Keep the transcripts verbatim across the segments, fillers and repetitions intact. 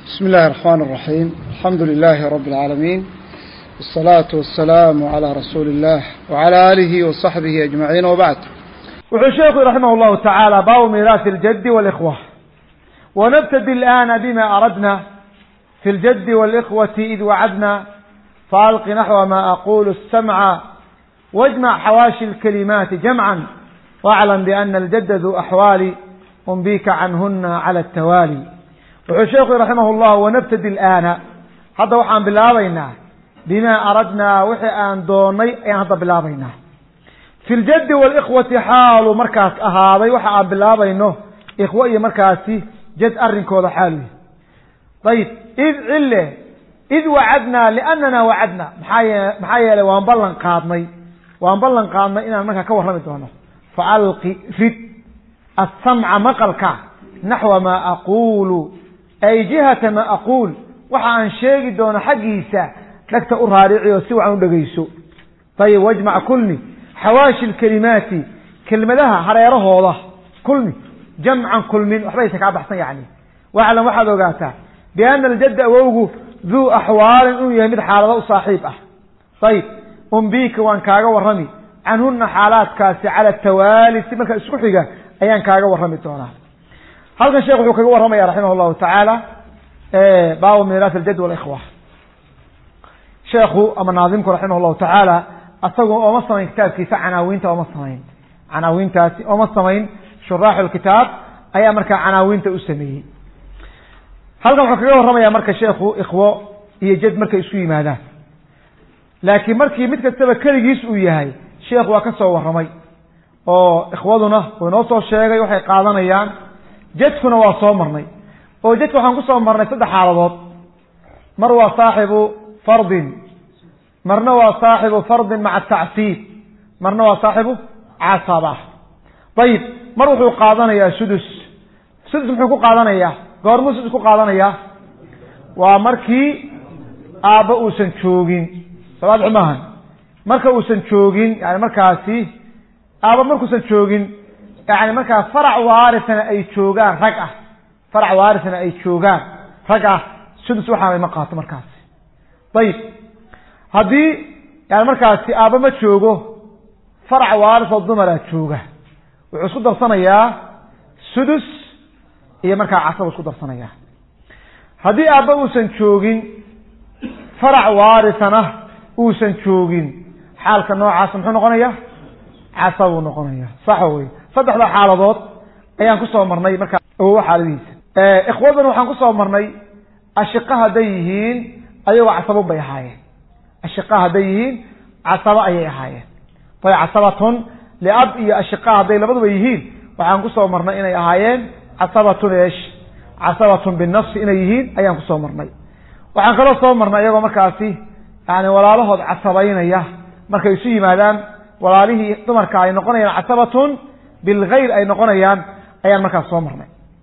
بسم الله الرحمن الرحيم. الحمد لله رب العالمين، والصلاة والسلام على رسول الله وعلى آله وصحبه أجمعين، وبعد. والشيخ رحمه الله تعالى باب ميراث الجد والإخوة. ونبتدي الآن بما أردنا في الجد والإخوة إذ وعدنا، فألق نحو ما أقول السمع واجمع حواشي الكلمات جمعا، واعلم بأن الجد ذو أحوال أنبيك عنهن على التوالي. والشيخ رحمه الله ونبتدي الآن هذا وحان بلابينا بما أردنا وحي أن دوني هذا بلابينا في الجد والإخوة حال مركز أهاضي وحي أن بلابينه إخوة مركزي جد أرنكو ذا حالي. طيب إذ علة إذ وعدنا لأننا وعدنا محايا محايا وانبلن قادمي وانبلن قادمي إنا المركز كور رمي دونه فألقي فت السمع مقلك نحو ما أقول أي جهة ما أقول وحان شيء دون حقيسة لك تأرهاريعي وسوى عن دقيسو. طيب واجمع كلني حواشي الكلمات كلمة لها حريره الله كلني جمعا كل من وحبيتك عبد حسن يعني. واعلم واحد وقاتا بأن الجد أووه ذو أحوال يمد حالة صاحبه. طيب أنبيك وان كاغا ورمي عنهن حالات كاسي على التوالي سمك اسكحيقة أيان كاغا ورمي تونا. هذا الشيخ وحكا ورمي رحمه الله تعالى باب ميراث الجد والإخوة. شيخه أما ناظمك رحمه الله تعالى أصدقوا أمصمين كتاب كيسا عناوين أمصمين عناوين تاسي أمصمين شراح الكتاب أي أمرك عناوين تأسميه. هذا وحكا ورمي أمرك شيخه إخوة يجد مركا يسوي ماذا لكن مركي مثل السبب كلي يسوي هاي شيخ وكسر ورمي أو إخواننا ونوصل الشيخ يوحي قادنا أيام جدكنا وصامرني وجدك وحنقول صامرني سد حالات مروى صاحب فرض مرنوى صاحب فرض مع التعسيب مرنوى صاحب عصابة. طيب مروى قادنا يا سدس سدس محكو قادنا يا قارمو سدس كو قادنا يا ومركي آباء سنشوغين صلاة عمان مركا سنشوغين يعني مركاسي آباء مركو سنشوغين يعني مركا فرع وارثنا أي شوغان رقعة فرع وارثنا أي شوغان رقعة سدس وحامي مقاط مركاسي. طيب هذه يعني مركاسي آبا ما تشوغه فرع وارث الضمرة تشوغه وعسكو درسنا إياه سدس هي مركا عصب وعسكو درسنا إياه. هذه آبا وسن تشوغين فرع وارثنا وسن تشوغين حالك النوع عاصم حو نقنية عصب ونقنية صحوي صدح ذا حالضات أيان كسو مرني مركا هو حالديس. اه إخواننا وحان كسو مرني الشقة هديهين أيوة عصبوا بيحاية الشقة هديهين عصبوا أيحاية. طيب عصبة لأب إيا الشقة هدي لبضوا بيهين وحان كسو مرني إنا يحايين عصبة إيش عصبة بالنفس إنا يهين أيان كسو مرني وحان كسو مرني أيوة مركاسي يعني ولا لهض عصبين إياه مركا يسوي مادام ولا له تمركا أي نقنيا عصبة بالغير أي نقنيا أيان مركا سو مرني.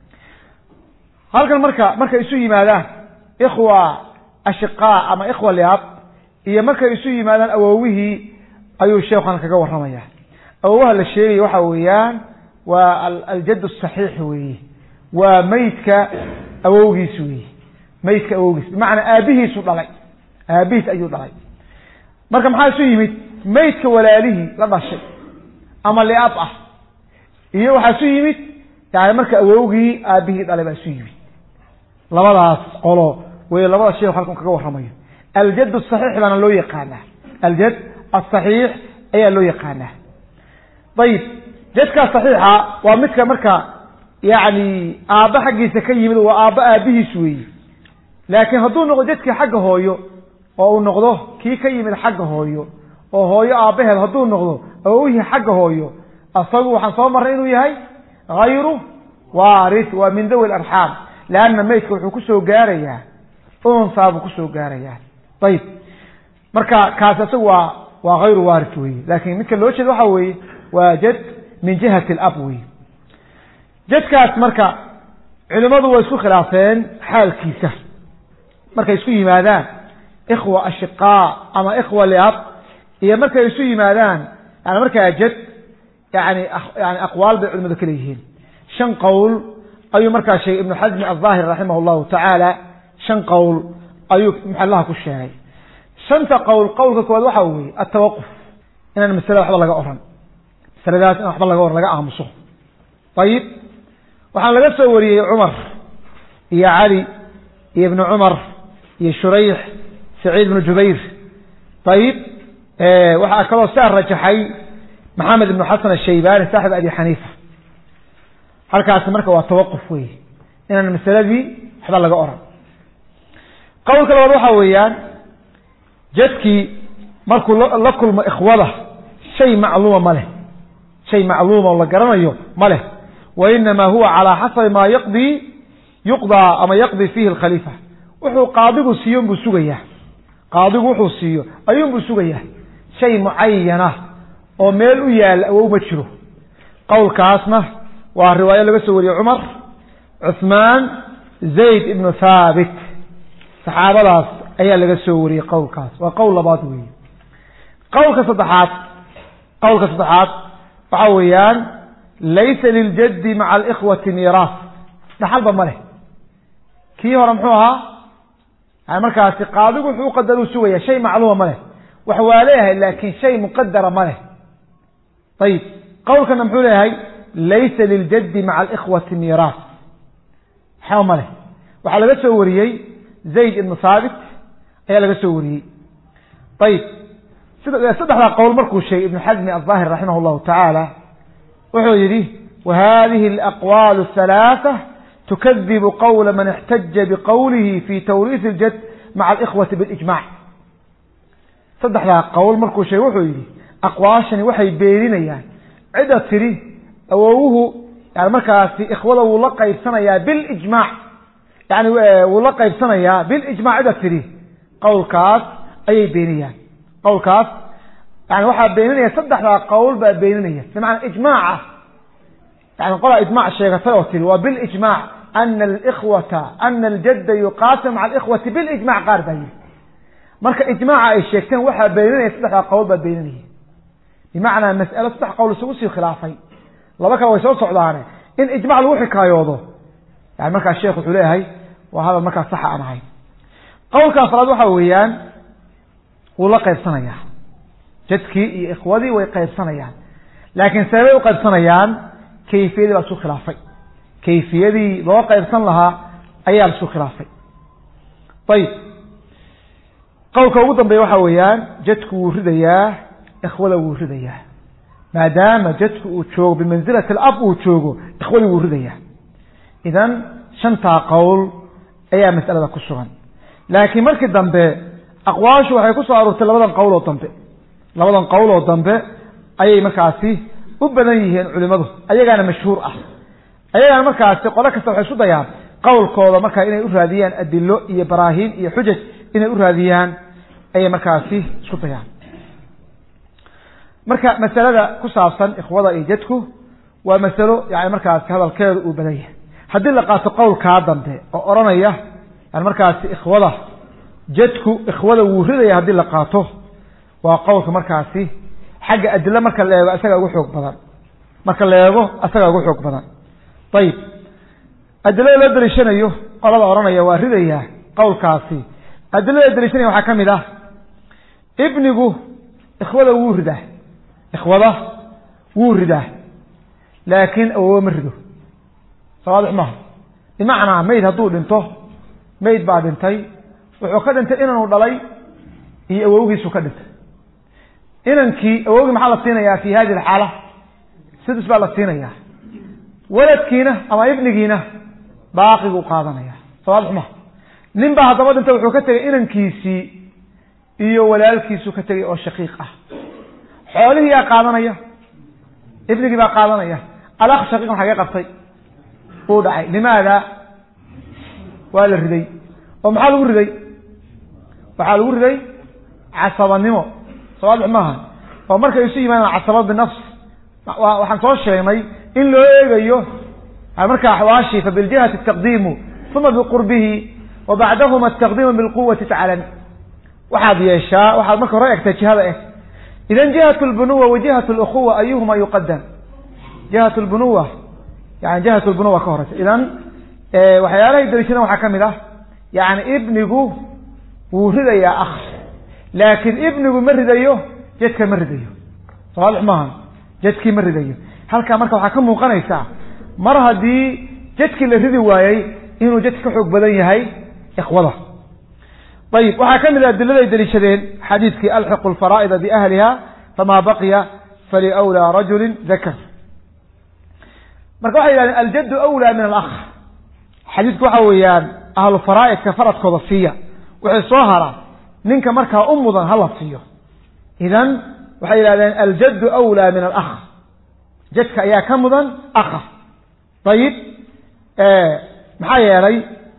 هلك المركا مركا يسوي ماذا إخوة أشقاء أما إخوة لأب هي مركا يسوي ماذا أووه أيو الشيخ أنا كجور رمياه أووه للشيء وحويان والجد الصحيح ويه وميتك أووه يسوي ميتك أووه بمعنى أبيه سلالي أبيه أيو ضلي مركا محا يسوي ميت ميتك ولا له لا شيء أما لأب أه هي وحسوي ميت يعني مركا أووه أبيه ضلي بسوي لبضاس قولوا ولبضا الشيء وحالكم كجور رميه. الجد الصحيح لأن لو يقانه الجد الصحيح أي لو يقانه. طيب جدك الصحيحة ومتك مركا يعني آبا حقي سكي من وآبا به سوي لكن هدو نقض جدك حقه هويو أو نقضه كي كي من حقه هويو أو هويو آبه هدو نقضه أوه حقه هويو أصلوا حنصوا مرين يهي غيره وارث ومن ذوي الأرحام لأن ميتك وحكسه جارية أنصاب كسه جارية. طيب مركا كاسسوا وغير وارثوي لكن مثل لوش الوحوي وجد من جهة الأبوي جد كاس مركا علماء ويسكو خلافين حال كيسة مركا يسكوي ماذا إخوة أشقاء أما إخوة لأب هي مركا يسكوي ماذا يعني مركا جد يعني أخ يعني أقوال بالعلماء ذكريين شن قول أي مركا شيء ابن حزم الظاهر رحمه الله تعالى shan qowl ayuu maxallaha ku sheegay shanta qowl qowlka koowaad waxa weeye at-tawaqquf inaan masalada waxba laga oran masaladaas in waxba laga oran laga aamuso ayib waxaan laga soo wariyay Umar iyo Ali iyo ibn Umar iyo Shurayh Sa'id ibn Jubayr ayib ee waxa kaloo saar rajaxay Muhammad ibn Hasan al-Shaybani saaxib Abi Hanifa halkaas marka waa tawaqquf weey inaan masaladii waxba laga oran qowlka labaad waxa weeyaan jadkii markuu la kulmo ikhwada shay macluuma ma leh shay macluuma oo la garanayo ma leh wa inma huwa ala hasab ma yaqdi yuqda ama yaqdi fihi al-khalifa wuxuu qaadigu siiyo buu sugayaa qaadigu wuxuu siiyo ayuu buu sugayaa shay muayyana oo meel u yaal oo ma jiro qowlkaasna waa riwaaya laga soo wariyay Umar Uthman Zayd ibn Thabit saxaabadaas ayaa laga soo wariyay qowlkaas waa qowl labaad weey qowlka saddexaad qowlka saddexaad waxa weeyaan laysa lil jaddi ma'a al ikhwati miras dhaxalba ma leh kii hore muxuu ahaa ay markaas qaadigu wuxuu qadaru sugaya shay macluuma ma leh wax waa leeyahay laakiin shay muqaddara ma leh طيب qowlkana muxuu leeyahay laysa lil jaddi ma'a al ikhwati miras xawma leh waxa laga soo wariyay Zayd ibn Thabit ayaa laga soo wariyay طيب saddexda qowl markuu sheegay ibn Hazm al-Zahir rahimahullah ta'ala wuxuu yiri وهذه الأقوال الثلاثة تكذب قول من احتج بقوله في توريث الجد مع الإخوة بالإجماع saddexda qowl markuu sheegay wuxuu yiri aqwaashani waxay beeninayaan cida tiri awowuhu yani markaas ikhwada uu la qaybsanayaa bil ijmaac yani uu la qaybsanayaa bil ijmaac cida tiri qowlkaas ayay beeniyaan qowlkaas yani waxa beeninaya saddexda qowl baa beeninaya macna ijmaaca yani qola ijmaac sheegatay oo tiri waa bil ijmaac an al ikhwata an al jadd yuqasim ala al ikhwati bil ijmaac qarday marka ijmaaca ay sheegteen waxa beeninaya saddexda qowl baa beeninaya بمعنى مسألة صح قول سوسي خلافي لبك way soo socdaan in ijmaac lagu xikaayoodo yani marka sheekhu wuxuu leeyahay waa hada marka sax aan ahay qowlka afraad waxa weeyaan uu la qaybsanaya jadkii iyo ikhwadii way qaybsanayaan laakiin sababay u qaybsanayaan kayfiyada baa soo khilaafay kayfiyadii loo qaybsan lahaa ayaa soo khilaafay طيب qowlka ugu dambeeya waxa weeyaan jadku wuu ridayaa ikhwada wuu ridayaa maadaama jadku uu joogo bimanzilati al-ab uu joogo ikhwada wuu ridayaa idan shanta qowl ayaa mas'alada ku sugan laakiin markii dambe aqwaashu waxay ku soo aroortay labadan qowl oo dambe labadan qowl oo dambe ayay markaasi u badan yihiin culimadu ayagana mashhuur ah ayagana markaasi qolo kasta waxay isku dayaan qowlkooda marka inay u raadiyaan adillo iyo baraahiin iyo xujaj inay u raadiyaan ayay markaasi isku dayaan marka masalada ku saabsan ikhwada iyo jadku waa masalo yaani markaas hadalkeedu uu badan yahay hadii la qaato qowlka dambe oo oranaya yani markaas ikhwada jadku ikhwada wuu ridaya hadii la qaato waa qowlka markaasi xagga adilla marka la eego asaga ugu xoog badan marka la eego asaga ugu xoog badan طيب adilla la dalishanayo qolada oranaya waa ridaya qowlkaasi adilla la dalishanayo waxa kamid ah ibnigu ikhwada wuu ridaa ikhwada wuu ridaa laakiin awoo marido sawaadix ma bimacnaa mayd hadduu dhinto mayd baa dhintay wuxuu ka dhintay inanu dhalay iyo awowgiisu ka dhintay inankii awowgii maxaa la siinayaa fi hadi alxaala sidis baa la siinayaa waladkiina ama ibnigiina baaqigu qaadanaya sawaadix ma nin baa haddaba dhintay wuxuu ka tegay inankiisii iyo walaalkiisu ka tegay oo shaqiiq ah xoolihii yaa qaadanaya ibnigii baa qaadanaya alaq shaqiiq maxaa ka qabtay uu dhacay limaada waa la riday oo maxaa lagu riday waxaa lagu riday casabanimo sawaadix maaha oo markay isu yimaadaan casaba binafs waxaan soo sheegnay in loo eegayo marka axwaashi fa biljihati taqdiimu uma biqurbihi wa bacdahuma taqdiimu bilquwati tacalani waxaad yeeshaa waxaad marka hore egtay jihada eh idan jihatu albunuwa wa jihatu alukhuwa ayuhuma yuqaddam jihatu albunuwa yani jihatu albunuwa ka horeysa idan waxyaalaha daliishada waxaa kamid ah يعني ابنه ورد يا أخ لكن ابنه مرده جدك مرده صالح ماهن جدك مرده هل كان مركب حكم وقنيسا مرها دي جدك اللي رده وايي إنه جدك حق بدن هاي إخوضه طيب وحكم الأدلة يدليشدين حديثك ألحق الفرائض بأهلها فما بقي فلأولى رجل ذكر مركب يعني الجد أولى من الأخ حديثك وحويان أهل الفرائض كفرت قضفية وحي صهرة نينك مركها أمضا هلا فيه إذن وحي لأن الجد أولى من الأخ جدك يا كمضا أخ طيب آه محايا لي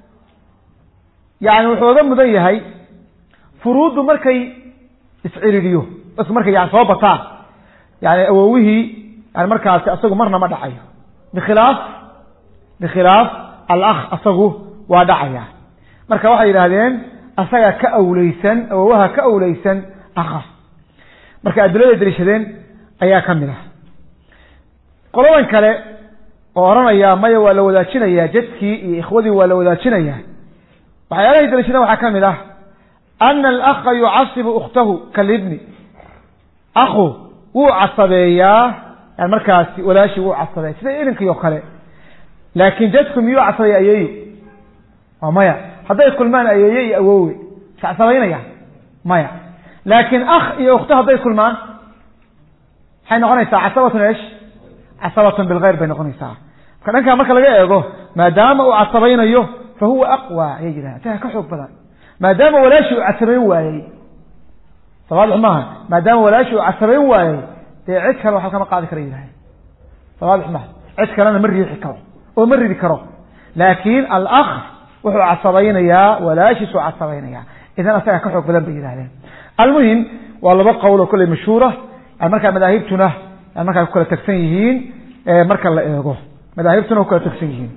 يعني وحوضا مضيهي فروض مركي اسعيريو بس مركي يعني صوبتان يعني أووه يعني مركا أصغو مرنا ما دعيه بخلاف بخلاف الأخ أصغو ودعيه مركا وحي لهذين أصغى كأوليسا أووها كأوليسا أخا مركا أدلوه يدريشدين أيها كاملة قلوان كالي ورانا يا مايا ولا وداتشنا يا جدكي إخوذي ولا وداتشنا يا وحيالا يدريشدين وحكاملة أن الأخ يعصب أخته كالابن أخو وعصبية يعني مركاسي ولا شيء وعصبية سيدا إذنك يوكالي لكن جدكم يعصبي أيهيو ومايا هذا يقول مان أيهي أووي عصبيين يا مايا لكن أخ يا أخته هذا يقول مان حين غنيسا عصبة إيش عصبة بالغير بين غنيسا كان أنك مركا لقى يقول ما دام عصبيين أيه فهو أقوى يجري تهكحوا بذلك ما دام ولا شيء عصبين واي صوالح ما ما دام ولا شيء عصبين واي تعيش لو حكم قاعد كريها صوالح ما عيش كلام مري يحكوا ومري ذكره لكن الأخ وهو عصبين يا ولا شيء عصبين يا إذا أنا كحوا بدن بيجري المهم والله بقى قوله كل مشهورة المركب مذاهبتنا المركب كل تكسينيين مركب لا يجوه مذاهبتنا كل تكسينيين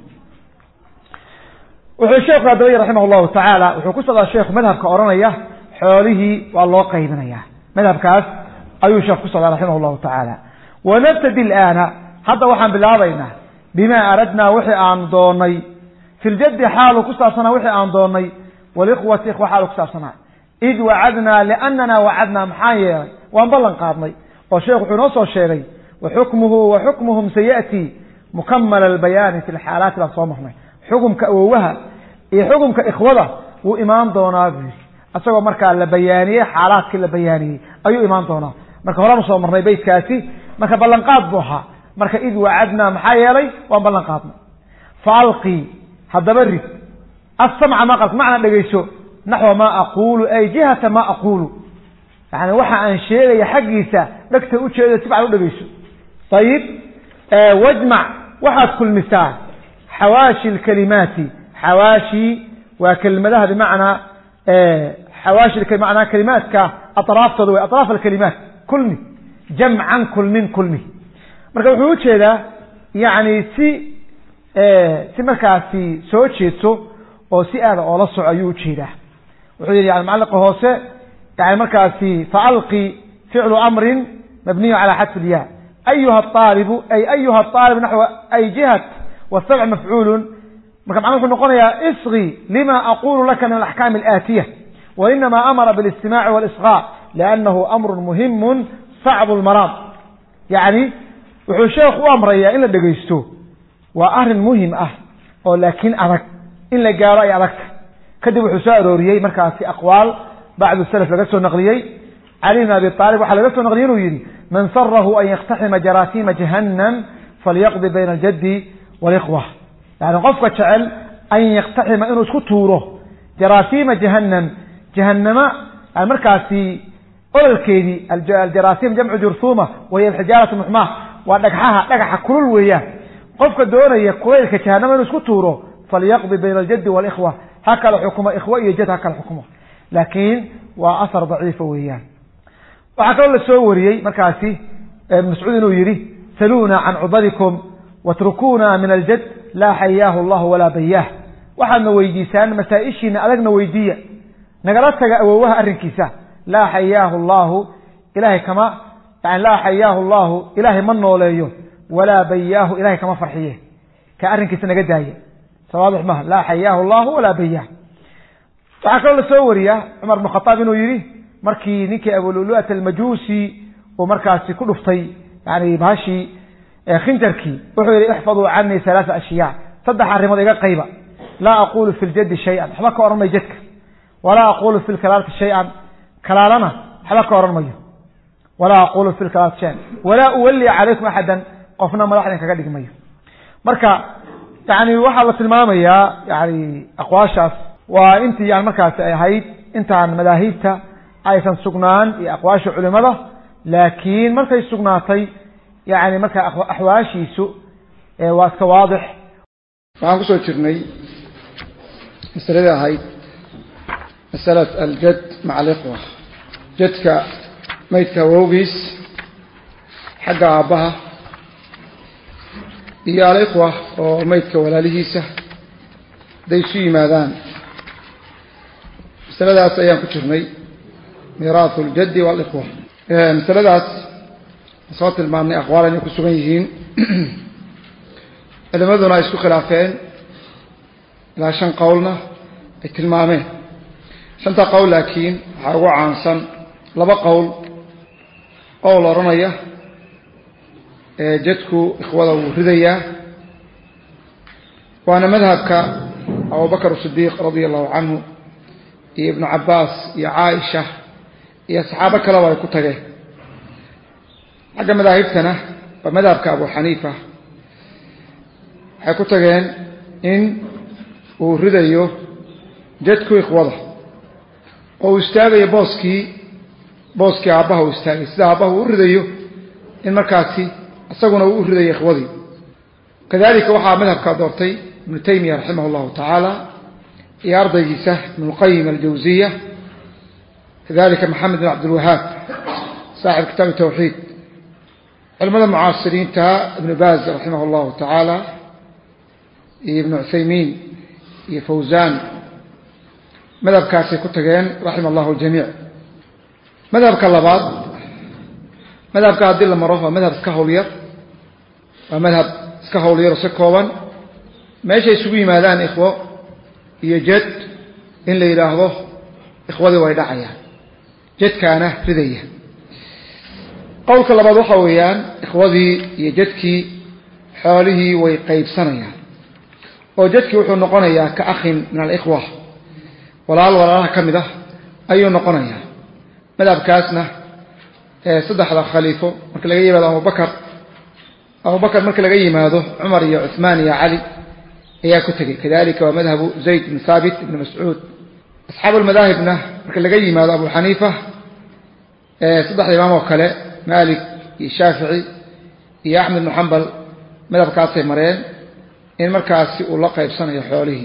وحو الشيخ رضي رحمه الله تعالى وحو كسر الشيخ مذهب كأورانية حوله والله قيدنية مذهب كاس أيو الشيخ كسر رحمه الله تعالى ونبتدي الآن حتى وحن بالعضينا بما أردنا وحي عن دوني في الجد حاله كسر سنة وحي عن دوني والإخوة إخوة حاله كسر سنة إذ وعدنا لأننا وعدنا محايا وانبلن قادني والشيخ حنوصه الشيخي وحكمه وحكمهم سيأتي مكمل البيان في الحالات الأصوامحنا حكم كأووها إيه حكم كإخوة وإمام دونا أسوأ مركا لبيانية حالات كلا بيانية أيو إمام دونا مركا هلا نصوى مرني بيت كاسي مركا بلنقات بوها مركا إذ وعدنا محايا لي وانبلنقاتنا فألقي هذا برد السمع ما قلت معنى لقيسو نحو ما أقول أي جهة ما أقول يعني وحا عن شيء يحقيسا لك تقول شيء تبع لقيسو طيب آه واجمع وحد كل مثال حواشي الكلمات حواشي وكلمة بمعنى آه حواشي بمعنى كلمات كأطراف تضوي أطراف الكلمات كلني جمعا كل من كلني مركب حوش هذا يعني سي آه سي مركب سي سوتشيتسو أو سي هذا أو لصو عيوش هذا وحيد يعني معلق هوسة يعني مركب سي فألقي فعل أمر مبني على حذف الياء أيها الطالب أي أيها الطالب نحو أي جهة والسبع مفعول مركب عمل نقول يا اصغي لما أقول لك من الأحكام الآتية وإنما أمر بالاستماع والإصغاء لأنه أمر مهم صعب المرام يعني وحشيخ وأمريا إلا دقيستو وأهل مهم أه ولكن أذك إلا جاري أذك كدب حساء روريي مركز في أقوال بعد السلف لقصه النقليي علينا بالطالب وحل لقصه النقليين ويري من سره أن يقتحم جراثيم جهنم فليقضي بين الجد والإخوة يعني قفك شعل أن يقتحم إنه سكتوره جراثيم جهنم جهنم المركز في أول الكيدي الجراثيم جمع جرثومة وهي الحجارة المحماة ودقحها دقح كل وياه قفك الدورة يقول كجهنم إنه سكتوره فليقضي بين الجد والإخوة هكذا الحكومة إخوة يجد هكذا الحكومة لكن وأثر ضعيف وياه وحكى السوري مركزي مسعود ويري سلونا عن عضلكم واتركونا من الجد لا حياه الله ولا بياه وحن ويديسان مسائشنا ألقنا ويدية نقلتك أووها أرنكيسا لا حياه الله إلهي كما يعني لا حياه الله إلهي من وليه ولا بياه إلهي كما فرحيه كأرنكيسا نقدها صوابح مهل لا حياه الله ولا بياه waxaa kaloo la soo wariya Umar ibn Khattab inuu yiri markii ninkii Abu Lu'lu'at al-Majusi oo markaasi ku dhuftay yani baashi khinjarki wuxuu yiri ihfadu anni thalath ashiya saddex arrimood iga qayba la aqulu fil jadd shay'an waxba ka oran jadka wala aqulu fil kalalati shay'an kalalana waxba ka oran mayo wala aqulu fil kalalati shay'an wala uwalli alaykum ahadan qofna madaxdan kaga dhigmayo marka yani waxa la tilmaamaya yani aqwaashaas waa intii aan markaas ay ahayd intaan madaahibta aysan sugnaan iyo aqwaasha culimada laakiin markay sugnaatay yani marka ahwaashiisu ee waa iska waadix waxaan ku soo jirnay masalada ahayd masalad al-jadd ma'a al-ikhwa jadka maydka wowgiis xagga aabaha iyo al-ikhwa oo maydka walaalihiisa day isu yimaadaan masaladaas ayaan ku jirnay miiraasu al-jadd wal-ikhwa masaladaas soo tilmaamnay aqwaal inay ku sugan yihiin culimaduna ay isku khilaafeen ilaa shan qowlna ay tilmaameen shanta qowl laakiin waxaa ugu caansan laba qowl qowl oranaya ee jadku ikhwada uu ridayaa waana madhabka Abu Bakr as-Siddiq radiyallahu anhu iyo Ibn Abbas iyo Aisha iyo saxaabo kale way ku tageen xagga madaahibtana waa madhabka Abu Hanifa waxay ku tageen in uu ridayo jadku ikhwada oo istaagayo booskii booskii aabaha uu istaagay sida aabaha uu ridayo in markaasi asaguna uu ridayo ikhwadii kadalika waxa madhabka doortay Ibn Taymiyyah rahimahullahu ta'ala iyo ardaygiisa Ibn Qayyim al-Jawziyya kadalika Muhammad ibn Abdul Wahhab صاحب كتاب التوحيد علماء المعاصرين تا ابن باز رحمه الله تعالى ابن عثيمين فوزان مذهب كاسي كتغين رحم الله الجميع مذهب كاللباد مذهب كادل المروفة مذهب سكهولير ومذهب سكهولير سكوبا ما يشي سوي ماذان إخوة يجد إن لي لهذا إخوة ويدعيا جد كان فذيه قولك لبعض وحويان إخوذي يجدك حاله ويقيب سنيا وجدك وحو نقنيا كأخ من الإخوة ولا ولا كمده أي نقنيا ماذا بكاسنا صدح على خليفه مركل جاي هذا أبو بكر أبو بكر مركل جاي ماذا عمر يا عثمان يا علي يا كتجي كذلك ومذهب زيد بن ثابت بن مسعود أصحاب المذاهبنا مركل جاي ماذا أبو حنيفة صدح الإمام وكلاء مالك الشافعي يا أحمد بن حنبل مذهب كاسي مرين إن مركاسي والله قيب سنة حوله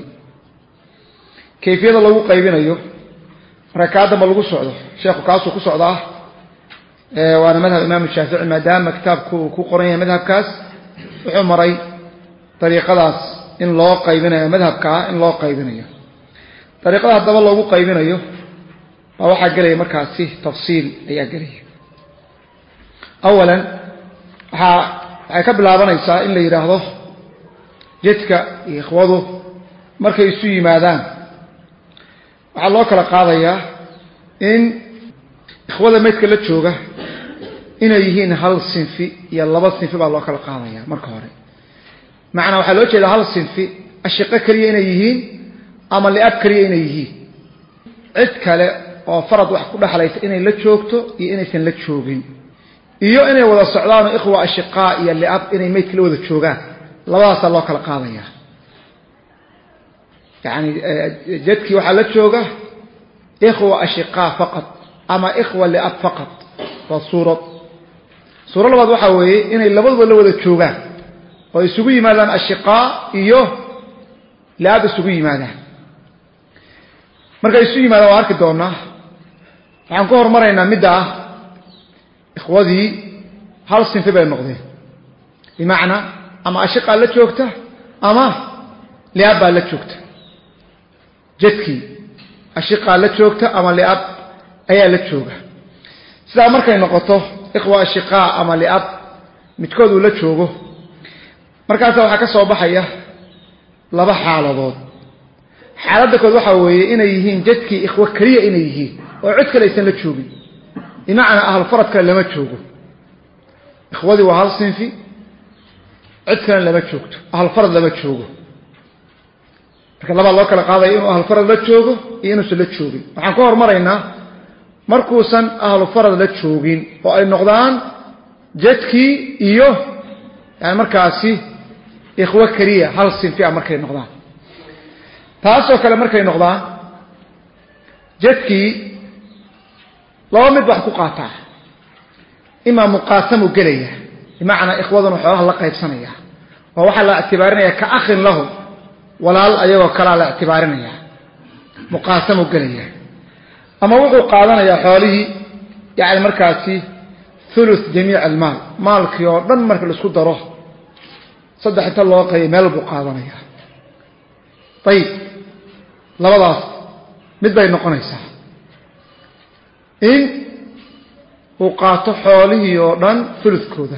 كيفية الله قيبين أيوه ركعة ما لقوا صعده شيخ كاسو كصعده اه وأنا مذهب الإمام الشافعي ما دام كتاب كو قرية مذهب كاس وعمري طريقة داس إن الله قيبين أيوه مذهب كا إن الله قيبين أيوه طريقة داس دبل الله قيبين أيوه وواحد قال مركاسي تفصيل أي قال أولا هكبل عبانيسا إلا يراهضه جدك إخوضه مركا يسوي ماذان وعلى الله كلا قاضية إن إخوضه ميتك لتشوغه إن يهين هل الصنفي يلا بس صنفي بأ الله كلا قاضية مركا هوري معنا وحلوش إذا هل الصنفي الشقاء كريه إن يهين أما اللي أب كريه إن يهين عدك وفرض وحكو بحليس إن لتشوغته إن يسن لتشوغين iyo inay wada socdaan ikhwa ashqaa iyo liab inay meed kala wada joogaan labadaas loo kala qaadaya yaani jadki waxa la jooga ikhwa ashqaa faqat ama ikhwa liab faqat wa suurad suurad labaad waxa weeye inay labaduba la wada joogaan oo isugu yimaadaan ashqaa iyo liab isugu yimaadaan marka isugu yimaadaan waa arki doonaa waxaan ku hormaraynaa midda إخوذي هل صنف بين النقدين بمعنى أما أشقى لا تشوكته أما لأب لا تشوكته جدكي أشقى لا تشوكته أما لأب أي لا تشوكه سلا مركا نقطه إخوة أشقى أما لأب متكودوا لا تشوكه مركا سوى حكا صوبحية لبا حالة ضد xaaladda kood waxa weeye inay yihiin jadkii ikhwa kaliya inay yihiin oo cid kale aysan la joogin imaana ahal farad kale lama joogo ikhwadii waa hal sinfi cid kale lama joogto ahal farad lama joogo marka laba loo kala qaaday inuu ahal farad la joogo iyo inuu la joogin waxaan ka hormaraynaa markuusan ahal farad la joogin oo ay noqdaan jadkii iyo yani markaasi ikhwa kaliya hal sinfi ah markay noqdaan taasoo kale markay noqdaan jadkii laba mid wax ku qaataa ima muqasamu galaya imaana ikhwaduna xoolaha la qaybsanaya oo waxa la ictibaarinaya ka akhin lahu walaal ayagoo kala la ictibaarinaya muqasamu galaya ama wuxuu qaadanaya xoolihii yaani markaasi thuluth jami' al-mal maalkii oo dhan marka la isku daro saddex inta loo qayb meel buu qaadanaya tayib labadaas mid bay noqonaysaa in uu qaato xoolihii oo dhan thuluthkooda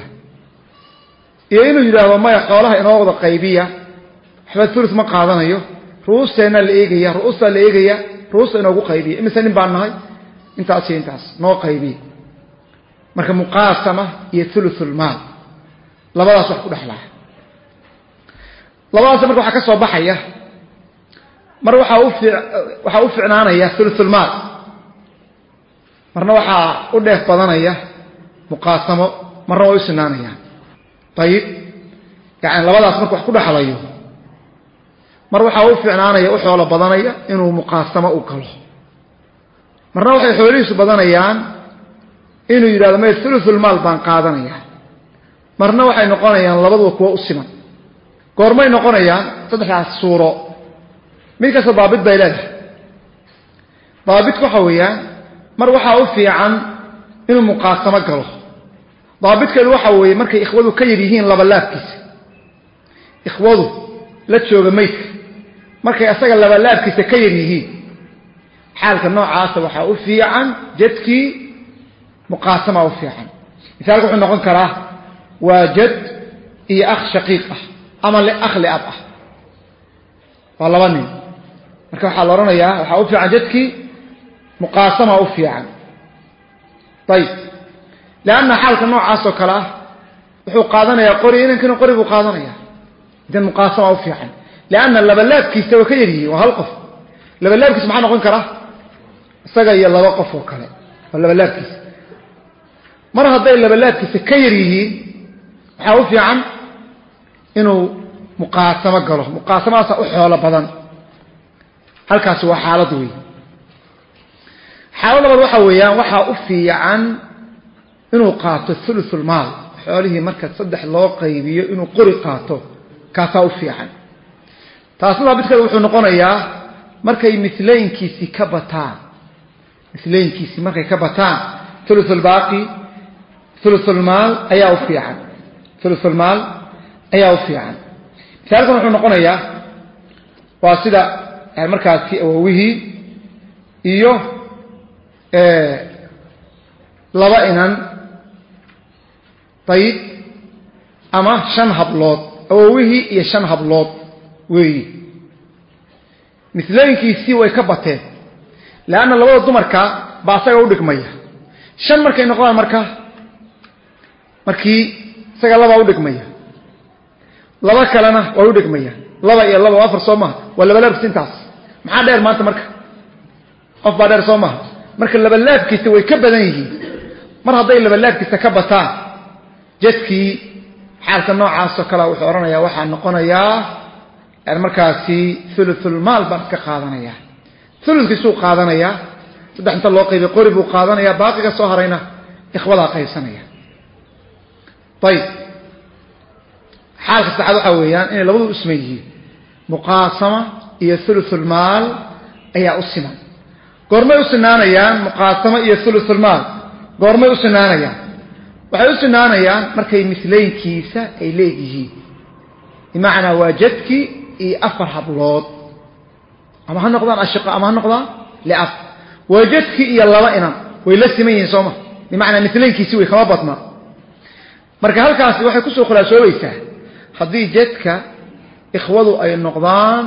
iyo inuu yiraahdo ma xoolaha inoo wada qaybiya waxba thuluth ma qaadanayo ruusteena la eegaya ruusta la eegaya ruusta inoogu qaybiya imisa nin baan nahay intaas iyo intaas noo qaybiya marka muqaasama iyo thuluthul maal labadaas wax ku dhaxlaa labadaas marka waxa ka soo baxaya mar waxa uu waxa uu ficnaanaya thuluthul maal marna waxa u dheef badanaya muqaasamo marna waa u sinaanaya tayib yaani labadaas marka wax ku dhaxlayo mar waxa uu ficnaanaya u xoolo badanaya inuu muqaasamo u galo marna waxay xoolihiisu badanayaan inuu yiraahdo ma thuluthul maal baan qaadanaya marna waxay noqonayaan labaduba kuwa u siman goormay noqonayaan saddexdaas suuro mid kasta daabit bay leedahay daabitku waxa weeyaan mar waxa u fiican inuu muqaasamo galo daabitkeedu waxa weeye markay ikhwadu ka yar yihiin laba laabkiisa ikhwadu la jooga meydka markay asaga laba laabkiisa ka yar yihiin xaalka noocaas waxa u fiican jadkii muqaasama u fiican misalku wuxuu noqon karaa waa jad iyo akh shaqiiq ah ama li akh li ab ah waa laba nin marka waxa la oranayaa waxa u fiican jadkii muqaasama u fiican tayib laana xaalka noocaas oo kala wuxuu qaadanaya qori inankan qori buu qaadanaya idan muqaasama u fiican laana laba laabkiisa waa ka yariyay waa hal qof laba laabkiisa maxaa noqon kara isaga iyo laba qof oo kale waa laba laabkiisa mar haday laba laabkiisa ka yariyeen waxa u fiican inuu muqaasamo galo muqaasamaas u xoolo badan halkaas waa xaalad weey xaalad labaad waxa weeyaan waxa u fiican inuu qaato thuluthul maal xoolihii marka saddex loo qaybiyo inuu qori qaato kaasa u fiican taasna bidkeedu wuxuu noqonayaa markay mislaynkiisi ka bataan mislaynkiisi markay ka bataan thuluthul baaqi thuluthul maal ayaa u fiican thuluthul maal ayaa u fiican misalkan wuxuu noqonayaa waa sida markaasi awowihii iyo ee laba inan tayib ama shan hablood awowihii iyo shan hablood weey mislaynkiisi way ka bateen laana labada dumarka ba asaga u dhigmaya shan markay noqdaan marka markii isaga laba u dhigmaya laba kalena way u dhigmaya laba iyo laba afar Soomaa wala laba laabkiis intaas maxaa dheer maanta marka qof baa dheer Soomaa marka laba laabkiisa way ka badan yihiin mar haday laba laabkiisa ka bataan jadkii xaalka noocaas oo kala wuxuu oranayaa waxa noqonayaa aan markaasi thuluthul maal baan ka qaadanaya thuluthkiisu qaadanaya saddex inta loo qaybay qori buu qaadanaya baaqiga soo harayna ikhwada qaybsanaya tayib xaalka saxad waxa weeyaan in labadu ismeeyeen muqaasama iyo thuluthul maal ayaa u siman goormay u sinaanayaan muqaasama iyo thuluthul maal goormay u sinaanayaan waxay u sinaanayaan markay mislaynkiisa ay leeyihiin imaana waajadki iyo afar hablood ama ha noqdaan ashqa ama ha noqdaan li'ab waajadki iyo laba inan way la simayeen Sooma imaana mislaynkiisi way kama badna marka halkaas waxay ku soo khulaasoobeysaa hadii jadka ikhwadu ay noqdaan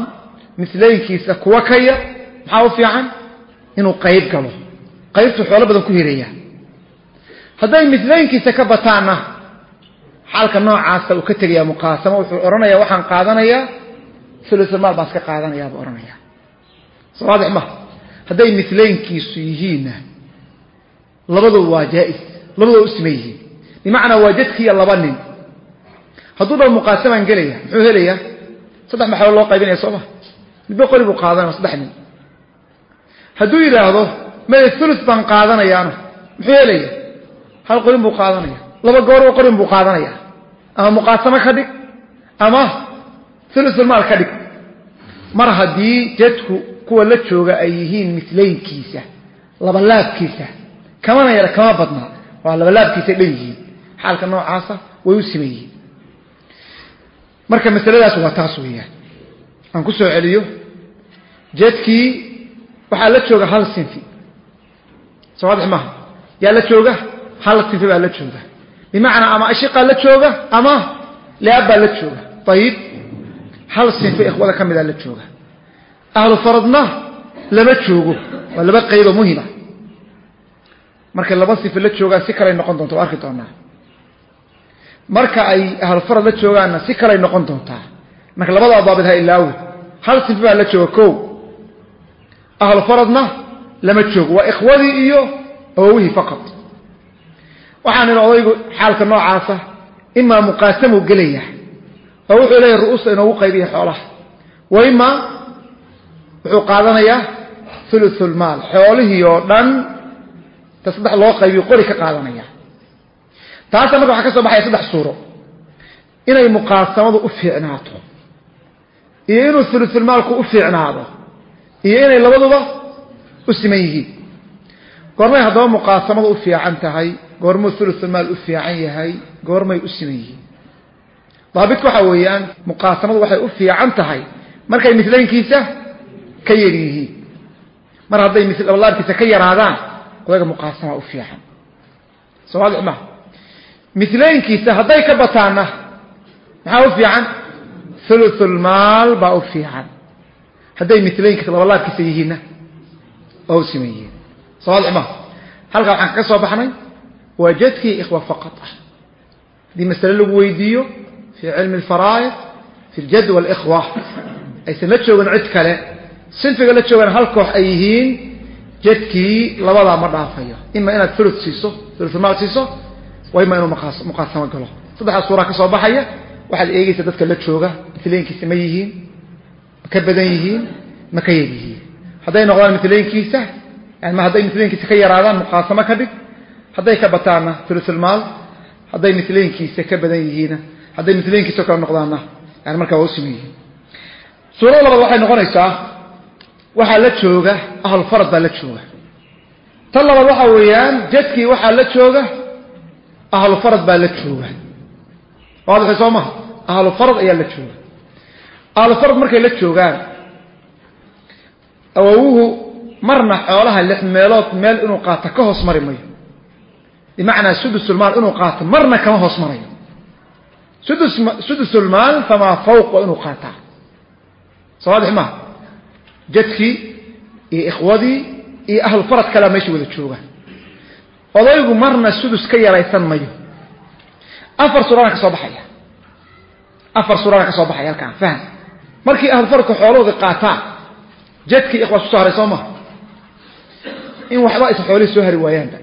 mislaynkiisa kuwa ka yar maxaa u fiican inuu qayb galo qaybtu xoolo badan ku hireeya hadday mislaynkiisa ka bataana xaalka noocaas uu ka tagaya muqaasamo wuxuu oranayaa waxaan qaadanayaa thuluthul maal baan iska qaadanayaa buu oranayaa sawaadix ma hadday mislaynkiisu yihiin labadu waa jaa'is labadu ismeeyeen bimaana wajadki laba nin hadduu dal muqaasaman galaya muxuu helayaa saddex maxaa loo qaybinaya Soomaa midba qori buu qaadanaa saddex nin hadduu yiraahdo ma thuluth baan qaadanayaana muxuu helayaa hal qori buu qaadanaya laba goor oo qori buu qaadanaya ama muqaasamo ka dhig ama thuluthul maal ka dhig mar hadii jadku kuwa la jooga ay yihiin mislaynkiisa laba laabkiisa kama yara kama badna waa laba laabkiisa dheeyay xaalka noocaasa way u simeeyeen marka masaladaas waa taas weeyaan aan ku soo celiyo jadkii waxa la jooga hal sinfi sawaadix ma yaa la jooga hal sinfi baa la jooga bimaana ama ashiqa la jooga ama laaba la jooga tayib hal sinfi ikhwada kamida la jooga ahlu faradna lama joogo waa laba qaybo muhiim ah marka laba sinfi la jooga si kale noqon doonto arki doonaa marka ay ahlu farad la joogaana si kale noqon doontaa marka labada daabid ha ilaaw hal sinfi baa la jooga koow ahlu faradna lama joogo waa ikhwadii iyo awowihii faqat waxaan odaygu xaalka noocaasa ima muqaasamu galaya oo wuxuu leeyahay ru'uusta inuu qaybiyo xoolaha wa ima wuxuu qaadanayaa thuluthul maal xoolihii oo dhan tasaddex loo qaybiyo qori ka qaadanaya taas marka waxa ka soo baxay saddex suuro inay muqaasamadu u fiicnaato iyo inuu thuluthul maalku u fiicnaado iyo inay labaduba u siman yihiin goormay haddaba muqaasamadu u fiican tahay goormuu thuluthul maal u fiican yahay goormay u siman yihiin daabit waxa weeyaan muqaasamadu waxay u fiican tahay markay mislaynkiisa ka yar yihiin mar hadday mislaynkiisa ka yaraadaan qoyga muqaasama u fiican sawaadix ma mislaynkiisa hadday ka bataana maxaa u fiican thuluthul maal baa u fiican hadday mislaynkiisa laba laabkiisa yihiinna oo siman yihiin sawaadix ma halka waxaan ka soo baxnay wajadki ikhwa faqat دي مسألة لو ويديو في علم الفرائض في الجد والإخوة أي سنتشوغن عد كلا سنفق لتشوغن هالكوح أيهين جدكي لوضع مرة فيها إما إنا ثلث سيسو ثلث المال سيسو وإما إنه مقاسمة قلوه صدح الصورة كصوباحية واحد إيجي سدتك لتشوغة مثلين كيسميهين مكبدينيهين مكيبيهين هذين نغوان مثلين كيسة يعني ما هذين مثلين كيسة خير هذا مقاسمة كبك هذين كبتانا ثلث المال هذين مثلين كيسة كبدينيهين هذين مثلين كيسة كلا نقضانا يعني مركا وسميهين سورة الله waxay noqonaysaa waxa la jooga ahl farad baa la jooga talaba waxa weeyaan jadkii waxa la jooga ahl farad baa la jooga waxa soomaa ahl farad ayaa la jooga ahl farad markay la joogaan awuhu marna xoolaha lix meelood meel inuu qaato ka hoos mari mayo bimaana sudusul maal inuu qaato marna kama hoos marayo sudus sudusul maal fama fawqa inuu qaato صوادح ما جدكي إيه إخوادي إيه أهل فرد كلام ماشي وذا تشوغا وضيقوا مرنا السدس كي ريثان ميو أفر سورانك صباحية أفر سورانك صباحية كان فهم مركي أهل فرد كحولو ذي قاطع جدكي إخوة سهر صومه إن وحبائي سحولي سهر روايان دا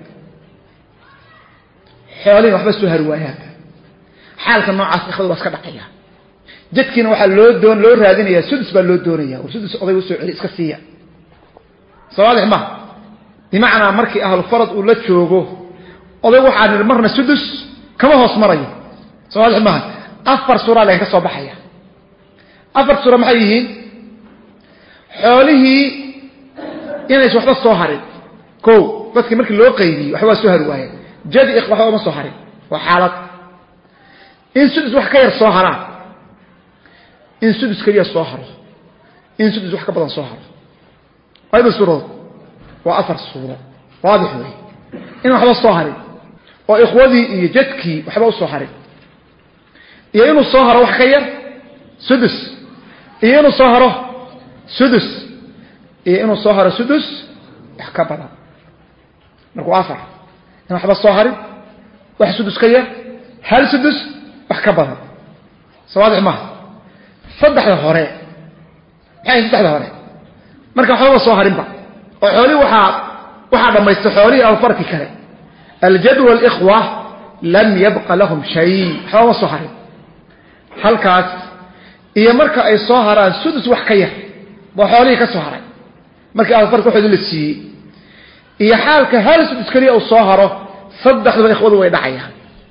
حوالي وحبائي سهر روايان حالك النوعاس إخوة واسكا دقيا jadkiina waxa loo doon loo raadinaya sudus baa loo doonaya oo sudus oday u soo celi iska siiya sawaadix ma bimaana markii ahlu farad uu la joogo oday waxa marna sudus kama hoos marayo sawaadix ma afar suura la ka soo baxaya afar suura maxay yihiin xoolihi inay waxba soo harin ko dadkii markii loo qaybiyo waxba soo har waayay jadi ikhwa ma soo harin waa xaalad in sudus wax ka yar soo haraan إن سدس كليا صهر إن سدس وحكة بدن صهر أيضا سورة وأثر الصورة واضح لي إن وحبا الصهر وإخوذي يجدكي وحبا الصهر إيانو الصهر وحكير سدس إيانو الصهر sudus iyo inuu soo haro sudus wax ka badan markuu afar in waxba soo harin wax sudus ka yar hal sudus wax ka badan sawaadix ma saddexda hore maxay saddexda hore marka waxba soo harin ba oo xooli waxa waxa dhamaysto xooli oo farqi kale الجد والإخوة لم يبقى لهم شيء حوا soo harin halkaas iyo marka ay soo haraan sudus wax ka yar waa xoolihii ka soo haray markii aan farqo xidid la siiyay iyo xaalka hal sudus kaliya oo soo haro saddexda ikhwadu way dhacayaan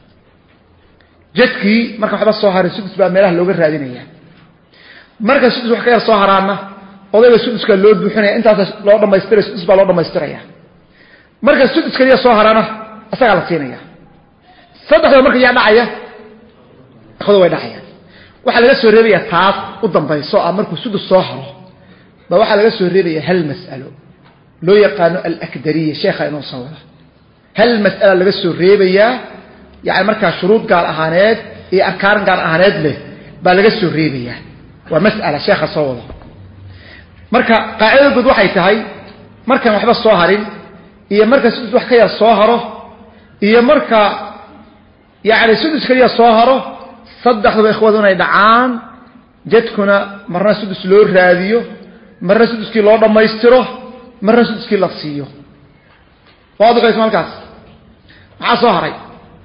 jadkii marka waxba soo haray sudus baa meelaha looga raadinaya marka sudus wax ka yar soo haraana odayga suduska loo buuxinaya intaas loo dhamaystiray sudus baa loo dhamaystiraya marka sudus kaliya soo harana asaga la siinaya saddexda marka yaa dhacaya ikhwadu way dhacayaan waxa laga soo reebaya taas u dambayso ah markuu sudus soo haro ba waxa laga soo reebaya hal mas'alo loo yaqaano al-akdariya sheekha inoo soo wada hal mas'ala laga soo reebaya yaani marka shuruud gaar ahaaneed iyo arkaan gaar ahaaneed leh ba laga soo reebaya waa mas'ala sheekha soo wada marka qaacidadu guud waxay tahay markan waxba soo harin iyo marka sudus wax ka yar soo haro iyo marka yaani sudus kaliya soo haro saddexda ikhwadu inay dhacaan jadkuna marna sudus loo raadiyo marna suduskii loo dhamaystiro marna suduskii la siiyo waad ogeysan halkaas maxaa soo haray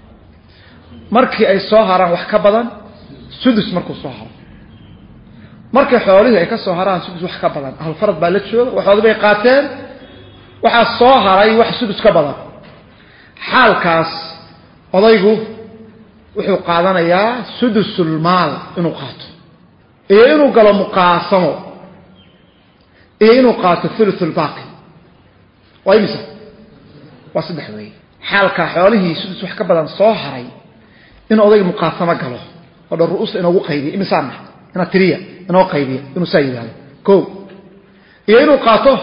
markii ay soo haraan wax ka badan sudus markuu soo haro markii xoolihii ay ka soo haraan sudus wax ka badan hal farad baa la jooga waxoodu bay qaateen waxa soo haray wax sudus ka badan xaalkaas odaygu wuxuu qaadanayaa sudusul maal inuu qaato iyo inuu galo muqaasamo iyo inuu qaato thuluthul baaqi waa imisa waa saddex weey xaalka xoolihii sudus wax ka badan soo haray inuu odaygu muqaasamo galo oo dhar ru'us inuu ugu qaybiyo imisaana ina tiriya inuu qaybiyo inuu saayidado ko iyo inuu qaato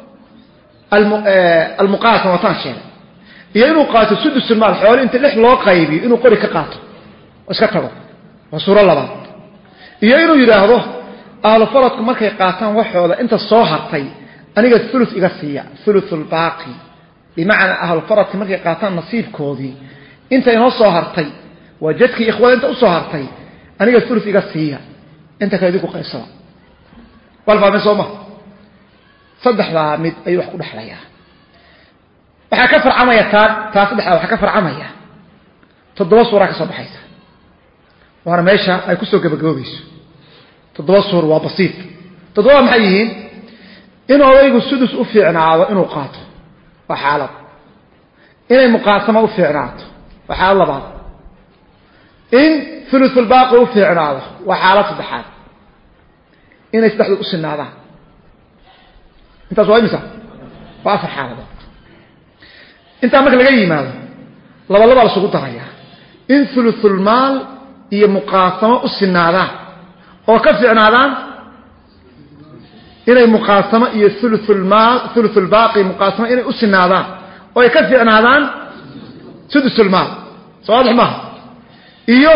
المقاسمة تنشر ينو قاتل سدس المال حوالي انت ليش لو قيبي انو قري كقاته اسكتغو وسوره لبا ينو يراهدو اهل فرض markay qaataan waxooda inta soo hartay aniga thuluth iga siiya thuluthul baaqi bimaana ahl farad markay qaataan nasiibkoodii inta inoo soo hartay wajadki ikhwada inta u soo hartay aniga thuluth iga siiya inta kale ku qaybsada wal fahmi sooma saddexda mid ay wax ku dhaxlaya waxa ka farcamaya taa taa saddexda waxa ka farcamaya toddoba suura ka soo baxaysa war meesha ay ku soo gabagabeyso toddoba suur waa basiit toddoba maxay yihiin inuu odaygu sudus u fiicnaado inuu qaato waa xaalad inay muqaasamo u fiicnaato waa xaalad labaad in thuluthul baaqi u fiicnaado waa xaalad saddexaad inay saddexdu u sinaadaan انت سوى امسا وافر حالة انت امك لغا يماذا لبا لبا لسوكو تغيا ان ثلث المال هي مقاسمة السنادان وكفعنادان إنه مقاسمة هي ثلث المال ثلث الباقي مقاسمة إنه السنادان ويكفعنادان سدس المال صادح ما ايوه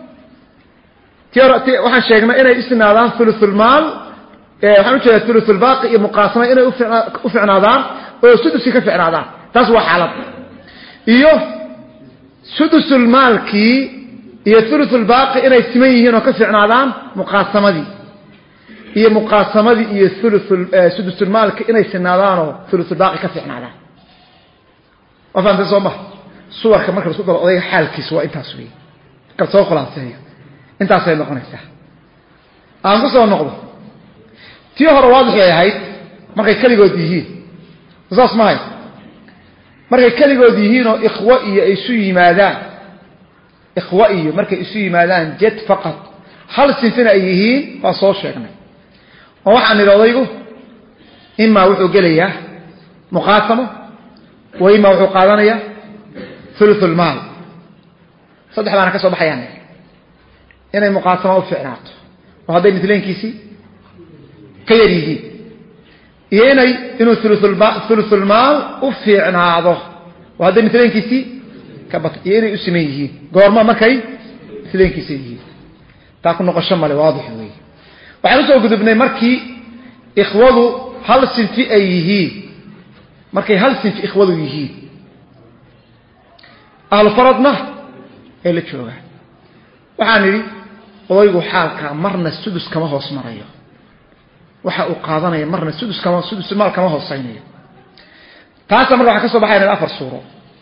تيرا وحن شيخنا إنه السنادان ثلث المال waxaan u jeedaa thuluthul baaqi iyo muqaasama inay u fiicnaadaan oo sudusi ka fiicnaadaan taas waa xaalad iyo sudusul maalki iyo thuluthul baaqi inay siman yihiin oo ka fiicnaadaan muqaasamadii iyo muqaasamadii iyo thuluthul sudusul maalki inay sinaadaan oo thuluthul baaqi ka fiicnaadaan waa fahamtay soo ma suwarka marka la isku daro odayga xaalkiisa waa intaas weey kal soo khulaaseeyo intaas ay noqonaysaa aan ku soo noqdo tii hore waadix ay ahayd markay kaligood yihiin saas ma hay markay kaligood yihiin oo ikhwa iyo ay isu yimaadaan ikhwa iyo markay isu yimaadaan jad faqat hal sinfina ay yihiin waa soo sheegnay oo waxaan nidodaygu imma wuxuu gelayaa muqaasamo wa imma wuxuu qaadanayaa thuluthul maal saddex baan ka soo baxayaan inay muqaasamo u fiicnaato oo hadday midleenkiisii كيريه يني إنه ثلث المال ثلث المال وفيعنا هذا وهذا مثلين كيسي كبط يني اسميه قرما ما كي مثلين كيسي تاكل نقش مال واضح وي وحنسوا قد ابن مركي ikhwadu hal sinfi ay yihiin markay hal sinfi ikhwadu yihiin ahlu faradna ay la joogaan waxaan idhi odaygu xaalka marna sudus kama hoos marayo waxa uu qaadanaya marna sudus kama sudus maal kama hoosaynayo taas marka waxa ka soo baxayna afar suuro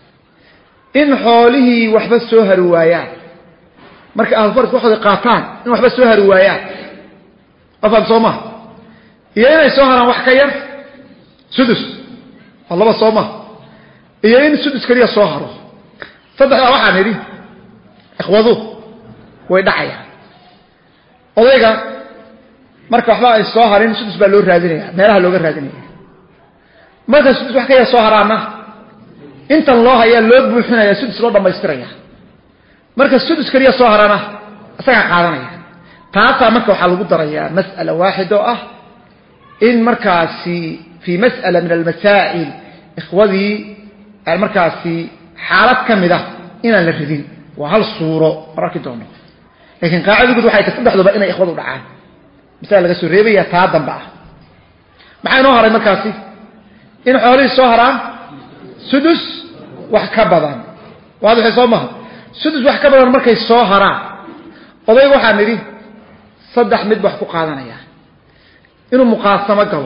in xoolihii waxba soo harwaayaan marka ahlu farad waxay qaataan in waxba soo harwaayaan afan sooma iyo inay soo haraan wax ka yar sudus wallaba sooma iyo in sudus kaliya soo haro saddexda waxaan idhi ikhwadu way dhacayaan odayga marka waxba ay soo harin sudus baa loo raadinaya meelaha looga raadinaya marka sudus wax ka yar soo haraana inta loo hayaa loo buuxinaya sudus loo dhameystiraya marka sudus kaliya soo harana asaga qaadanaya taasa marka waxa lagu darayaa mas'ala waahid oo ah in markaasi fi mas'ala min al-masaa'il ikhwadi markaasi xaalad kamida inaan la ridin waa hal suuro markii doono laakiin qaacidadu waxay tahay saddexduba inay ikhwadu dhacaan misal laga soo reebaya taa damba ah maxay noo haray markaasi in xoolihii soo haraan sudus wax ka badan waadix soo ma sudus wax ka badan markay soo haraan odaygu waxaan nidhi saddex mid wax ku qaadanaya inuu muqaasamo galo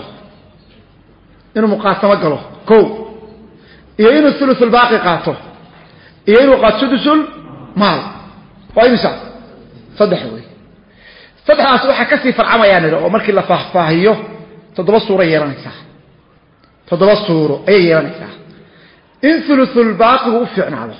inuu muqaasamo galo ko iyo inuu thuluthul baaqi qaato iyo inuu qaato sudusul maal waa imisa saddex way saddexaas waxa ka sii farcamayaan oo markii la faahfaahiyo toddoba suuro yeelanaysa toddoba suuro ay yeelanaysa in thuluthul baaqi u fiicnaado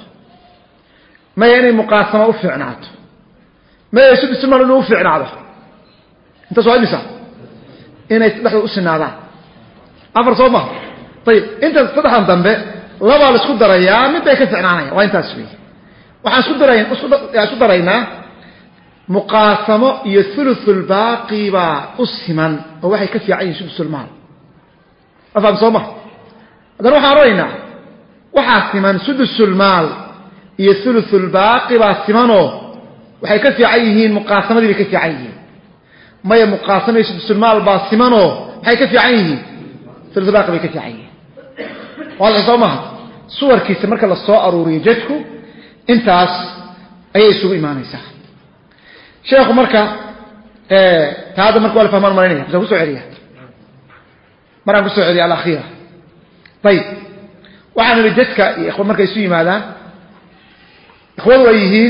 ma yaani muqaasamo u fiicnaato ma yaani sudusul maal u fiicnaado inta soo imisa inay saddexdu u sinaadaan afar soo ma tayib inta saddexan dambe laba la isku darayaa mid bay ka fiicnaanayaan waa intaas weey waxaan isku darayn isku daraynaa muqaasamo iyo thuluthul baaqi ba usman oo waxay ka fiican yihiin sudusul maal afaan soo ma hadan waxaan raynaa waxa siman sudusul maal iyo thuluthul baaqi ba simano waxay ka fiican yihiin muqaasamadii bay ka fiican yihiin ma ya muqaasamo iyo sudusul maal ba simano waxay ka fiican yihiin thuluthul baaqi bay ka fiican yihiin wal xisamaha suwarkiisa marka la soo aruuriyo jadku intaas ayay isugu iimaanaysaa sheekhu marka ee taada marka wala fahmaan marinaya soo soo celiya maraan ku soo celiya al-akhira tayib waxaan jadka iyo ikhwan markay isu yimaadaan ikhwadu ay yihiin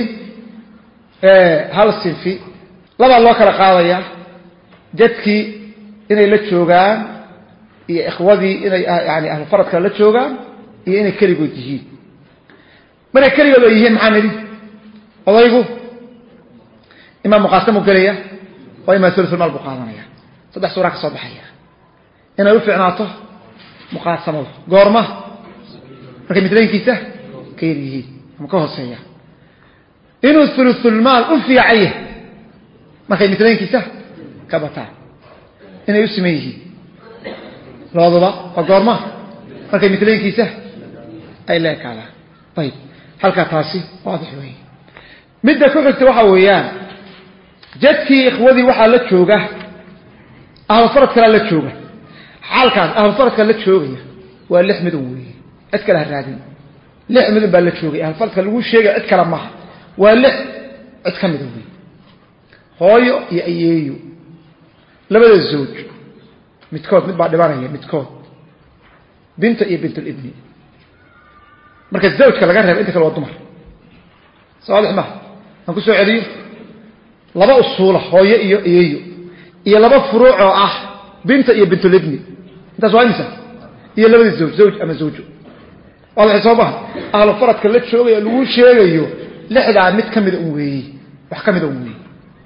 ee hal sinfi laba loo kala qaadaya jadkii inay la joogaan iyo ikhwadii inay yaani ahlu faradka la joogaan iyo inay kaligood yihiin markay kaligood yihiin maxaa nidi odaygu ima muqaasamo galaya oo ima thuluthul maal buqaadanaya saddex suura ka soo baxaya inay u fiicnaato muqaasamada goorma markay midlaynkiisa ka yihiin ama ka hooseeya inuu thuluthul maal u fiicay markay midlaynkiisa ka bataan inay u simeeyeen labadaba waa goorma markay midlaynkiisa ay leekaada tayib halka taasi waadix weey midda ku xigta waxa weeyaan jadkii ikhwadii waxa la jooga ahlu faradka la jooga xaalkaas ahlu faradka la joogaya waa lix mid weey cid kala raadin lix mid baa la joogay ahlu faradka lagu sheegay cid kala ma waa lix cid kamid weey hooyo iyo ayeeyo labada zawj midkood mid baa dhibanaya midkood binta iyo bintul ibni marka zawjka laga reebo inta kale waa dumar sawaadix ma aan ku soo celiyo laba usuul hooyo iyo ayeeyo iyo laba furuuc oo ah binta iyo bintul ibni inta soo imisa iyo labada zawj zawj ama zawjo wala xisaabaha ahlu faradka la joogay lagu sheegayo lixda mid kamid u weeyay wax kamid u weeyay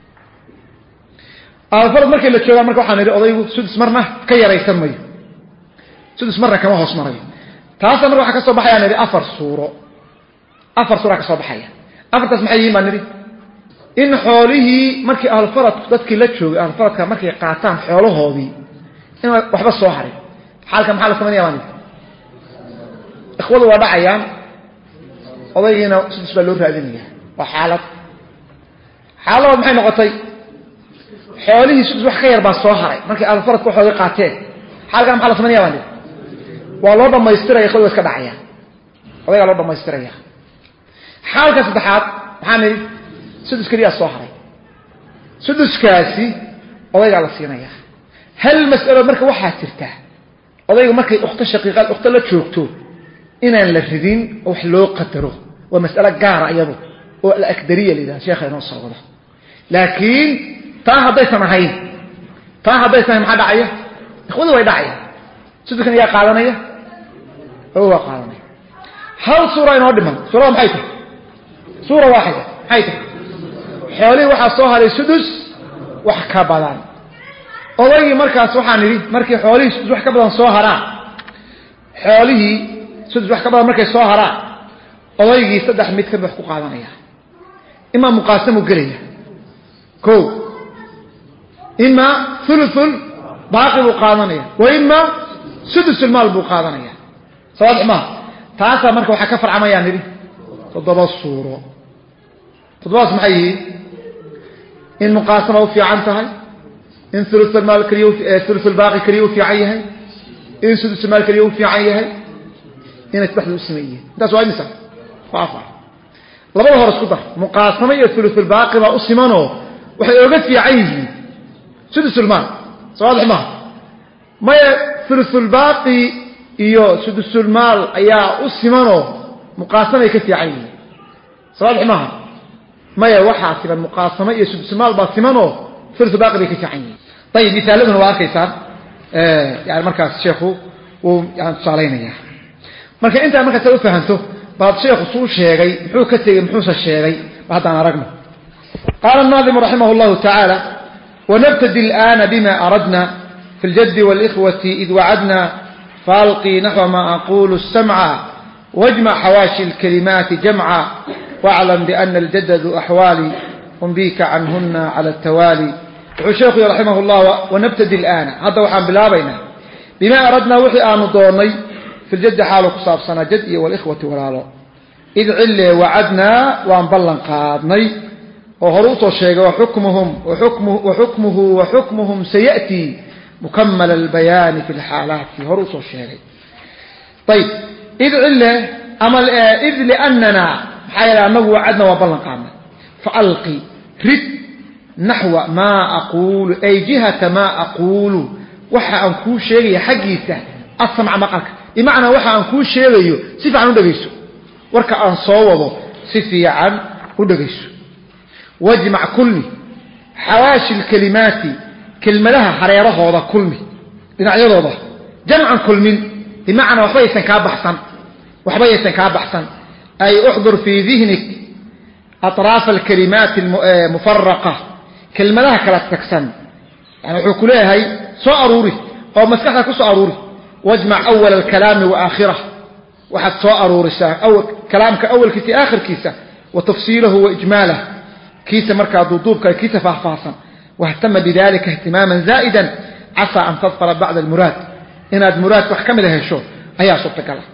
ahlu farad markay la joogaan marka waxaan idhi odaygu sudus marna ka yaraysan mayo sudus marna kama hoos marayo taas marka waxa ka soo baxayaan idhi afar suuro afar suura ka soo baxaya afartaas maxay yihiin baan idhi in xoolihii markii ahlu farad dadkii la joogay ahlu faradka markay qaataan xoolahoodii in waxba soo haray xaalka maxaa la sameeyaa baan ikhwadu waa dhacayaan odaygiina sudus baa loo raadinaya waa xaalad xaalad maxay noqotay xoolihii sudus wax ka yar baa soo haray markay alfarad ku xoogay qaateen xalkan maxaa la sameeyaa wali waa loo dhamaystiray ikhwada iska dhacaya odayga loo dhamaystiraya xalka saddexaad maxaa niri sudus kaliya soo haray suduskaasi odayga la siinaya hal mas'alo marka waxa jirta odayga markay ukhta shaqiiqad ukhta la joogto inaan la ridin wax loo qadaro waa mas'alo gaar ah iyadu oo la akdariya leedahay sheekheena soo wada laakiin taa haday samahayn taa haday samahayn maxaa dhacaya ikhwadu way dhacaya sidoo yaa qaadanaya oo waa qaadanaya hal suura inoo dhiman suura maxay tahay suura waahida maxay tahay xooli waxa soo haray sudus wax ka badan odaygi markaas waxaan niri markii xoolihii sudus wax ka badan soo haraa xoolihii sudus wax ka badan markay soo haraa odaygii saddex mid ka wax ku qaadanaya ima muqasamu galaya ko ima thuluthul baaqi buu qaadanaya wa ima sudusul maal buu qaadanaya sawaad ma taasa marka waxa ka farcamayaan niri toddoba suuro toddobaas maxay in muqasama u fiican tahay in thuluthul maal kaliyo thuluthul baaqi kaliyo fiican yahay in sudusul maal kaliyo fiican yahay in isbaxdu ismeeyay taas waa imisa faafa labada hor isku dar muqasama iyo thuluthul baaqi ba u simano waxay oga fiican yihiin sudusul maal sawaad ma ma thuluthul baaqi iyo sudusul maal ayaa u simano muqasama ay ka fiican yihiin sawaad ma ma ya waxa siban muqasama iyo sudusul maal ba simano thuluthul baaqi bay ka fiican yihiin طيب مثالنا waa arkaysan ee yaani markaas sheekhu uu yaan saaleynaya marka inta marka soo fahanto baad sheekhu soo sheegay muxuu ka tagay muxuu sheegay baadaan aragno qala an-nazim rahimahullahu ta'ala wa nabtadi al-ana bima aradna fi al-jadd wal-ikhwati id wa'adna falqi nahwa ma aqulu as-sam'a wajma' hawashi al-kalimat jam'a wa'lam bi anna al-jadd dhu ahwali hum bika anhunna 'ala at-tawali الشيخ رحمه الله ونبتدي الآن هذا وحن بلابينا بما أردنا وحي آن دوني في الجد حاله قصاب سنة جدئي والإخوة ولاله إذ علي وعدنا وانبلن قادني وهروط الشيخ وحكمهم وحكمه, وحكمه وحكمهم سيأتي مكمل البيان في الحالات هروط الشيخ طيب إذ علي أما إذ لأننا حيلا أنه وعدنا وانبلن قادنا فألقي رد نحو ما أقول أي جهة ما أقول وحا أنكو شيء حقيته أسمع مقالك بمعنى وحا أنكو شيء سيفي عن ودقيسو وركا أنصوبه سيفي عن ودقيسو واجمع كلمي حواشي الكلمات كلمة لها حريره هذا كلمي بنعيض هذا جمعا كلمي بمعنى وحبية كابحسن وحبية كابحسن أي أحضر في ذهنك أطراف الكلمات المفرقة كلمة لها كلا تكسن يعني حكوليها هي سو أروري أو مسكحها كسو أروري واجمع أول الكلام وآخره وحد سو أروري أول كلامك أول كيسي آخر كيسة وتفصيله وإجماله كيسة مركز ضوضوبك كيسة فحفاصا واهتم بذلك اهتماما زائدا عسى أن تظفر بعد المراد إن هذا المراد وحكم لها شو هيا صوتك الله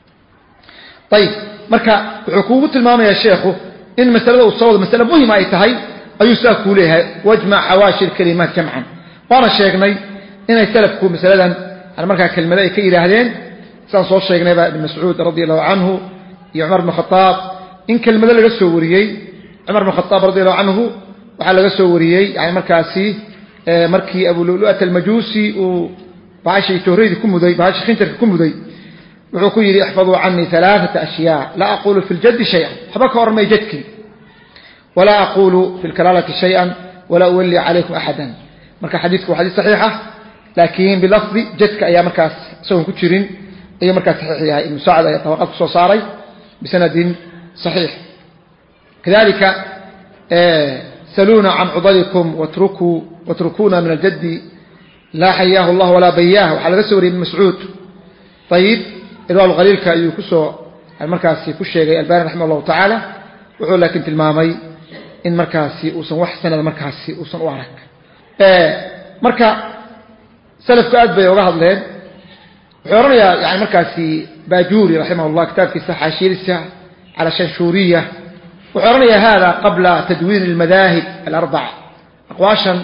طيب مركز عقوبة المامة يا شيخ إن مسألة الصوت مسألة مهمة يتهي أيساكوا لها واجمع حواشي الكلمات جمعا وانا شيخني إن يسلفكوا مثلا على مركز كالملائكة إلى هذين سنصور شيخني بن مسعود رضي الله عنه يا عمر بن الخطاب إن كالملائكة السوريي عمر بن الخطاب رضي الله عنه وحال السوريي يعني مركزي مركي أبو لؤلؤة المجوسي وبعاشي تهريد كمدي بعاشي خنتر كمدي وحكوا لي احفظوا عني ثلاثة أشياء لا أقول في الجد شيئا حبك ورمي جدك ولا أقول في الكلالة شيئا ولا أولي عليكم أحدا مركا حديثك وحديث صحيحة لكن بلفظ جدك أي مركز سوى كتشرين أي مركز صحيحة المساعدة يتوقف صوصاري بسند صحيح كذلك آه سلونا عن عضلكم واتركوا واتركونا من الجد لا حياه الله ولا بياه وحال رسول بن مسعود طيب إذا الغليل كيكسو المركز كشيء الباني رحمه الله تعالى وحول لكن تلمامي إن مركزي وصن وحسن المركزي وصن وارك آه مركز سلف كأد بي وقهض لين وحورنا يعني مركزي باجوري رحمه الله كتاب في سحاشير الساعة على شنشورية وحورنا هذا قبل تدوين المذاهب الأربعة أقواشا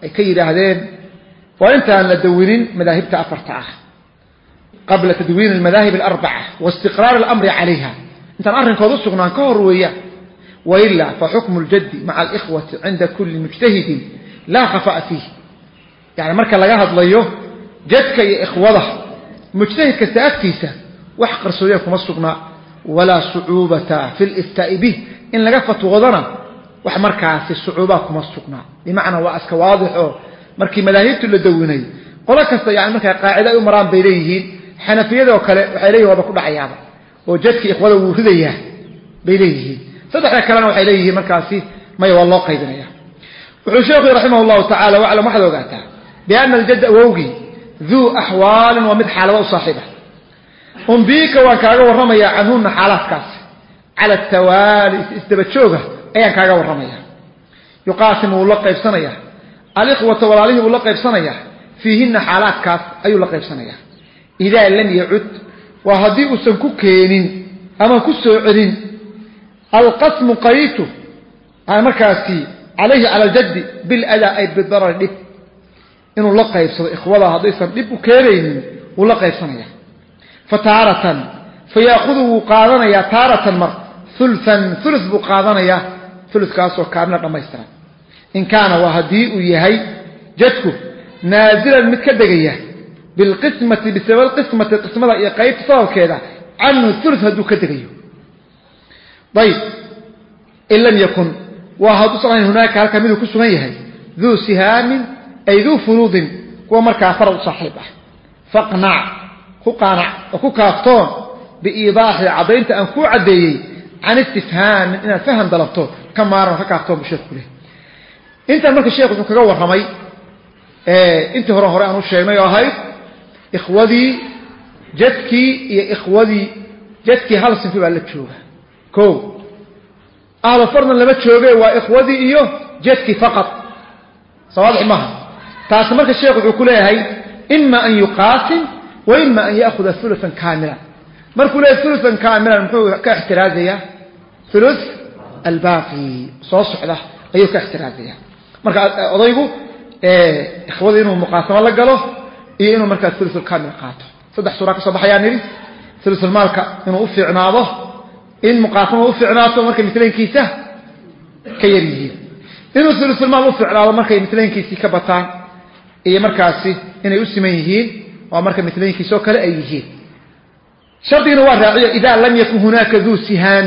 ay ka yiraahdeen waa intaan la dawinin madaahibta afarta ah qabla tadwin almadahib alarba'a wa istiqrar al-amr 'alayha intaan arrinkooda sugnaan ka hor weeyaan wa illa fa hukmu al-jadd ma'a al-ikhwati 'inda kulli mujtahid la khafa'a fihi yani marka laga hadlayo jadka iyo ikhwada mujtahidka taagtiisa wax qarsoodiya kuma sugnaa wala su'ubata fil ifta'i bih in laga fatwoodana wax markaas su'uba kuma sugnaa bimaana waa aska waadixo markii madaahibtu la dawinay qola kasta yani marka qaacida ay maraan bay leeyihiin xanafiyada oo kale waxay leeyihiin wada ku dhacayaaba oo jadki ikhwada uu ridaya bay leeyihiin saddex kalena waxay leeyihiin markaasi ma waa loo qaybinaya wuxuu sheekhu rahimahullahu ta'ala wa alam waxda ogaata بأن الجد أووغي ذو أحوال ومد حالة وصاحبة أنبيك وكاغا ورميا عنهن حالات كاس على التوالي استبتشوغة أيان كاغا ورميا يقاسم ولقى بسنية الإخوة والعليه ولقى بسنية فيهن حالات كاس أي لقى بسنية إذا لم يعد وهديء سنكوكين أما كسوعرين القسم قريته على مركاسي عليه على الجد بالأداء أي بالضرر لك inuu la qaybsado ikhwada hadaysan dib u keenaynin uu la qaybsanaya fataaratan fayakhudhu qaadanaya taaratan mar thulthan thuluth bu qaadanaya thuluthkaas oo kaamil dhamaystiran in kaana wa hadii uu yahay jadku naazilan mid ka dagaya bil qismati bisabab qismati qismada iyo qayb sababkeeda annu thuluth haduu ka dagayo bayt illam yakun wa hadu sanan hunaka halka mid ku sugan yahay dhu sihamin أي ذو فروض ومركا فرض صاحبه فاقنع كقانع وككافتون بإيضاح عضينت أنكو عديي عن استفهام إن الفهم دلبته كما رأى فكافتون بشيخ كله انت المركا الشيخ وكاور رمي اه انت هرا هرا أنو الشيء ما يوهي إخوذي جدكي يا إخوذي جدكي هل سنفي بألك شوغا كو أهل فرنا لما تشوغي وإخوذي إيوه جدكي فقط صواضح مهم تاسمرك الشيخ يقول هي إما أن يقاسم وإما أن يأخذ ثلثا كاملا مركو له ثلثا كاملا محو كاحترازية ثلث الباقي صوصح له أيو كاحترازية مركا أضيبه إيه إخوذي إنه مقاسم الله قاله إيه إنه مركا الثلث الكامل قاته صدح سوراك صباح يعني ثلث المالك إنه أفي عناضه إن مقاسمه أفي عناضه مركا مثلين كيسه كيريه إنه ثلث المال أفي عناضه مركا مثلين كيسي كبتان إيه مركاسي إنه يسميهين ومركا مثلين كيسو كلا أيهين شرطين وراعية إذا لم يكن هناك ذو سهام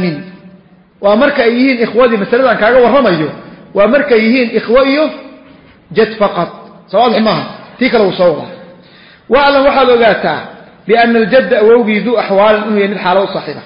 ومركا أيهين إخوادي مثلا كاغا ورميه ومركا أيهين إخوائيه جد فقط سواء الحماها تيك لو صورة وأعلم واحد وقاتا بأن الجد أووغي ذو أحوال إنه يمد حاله صاحبه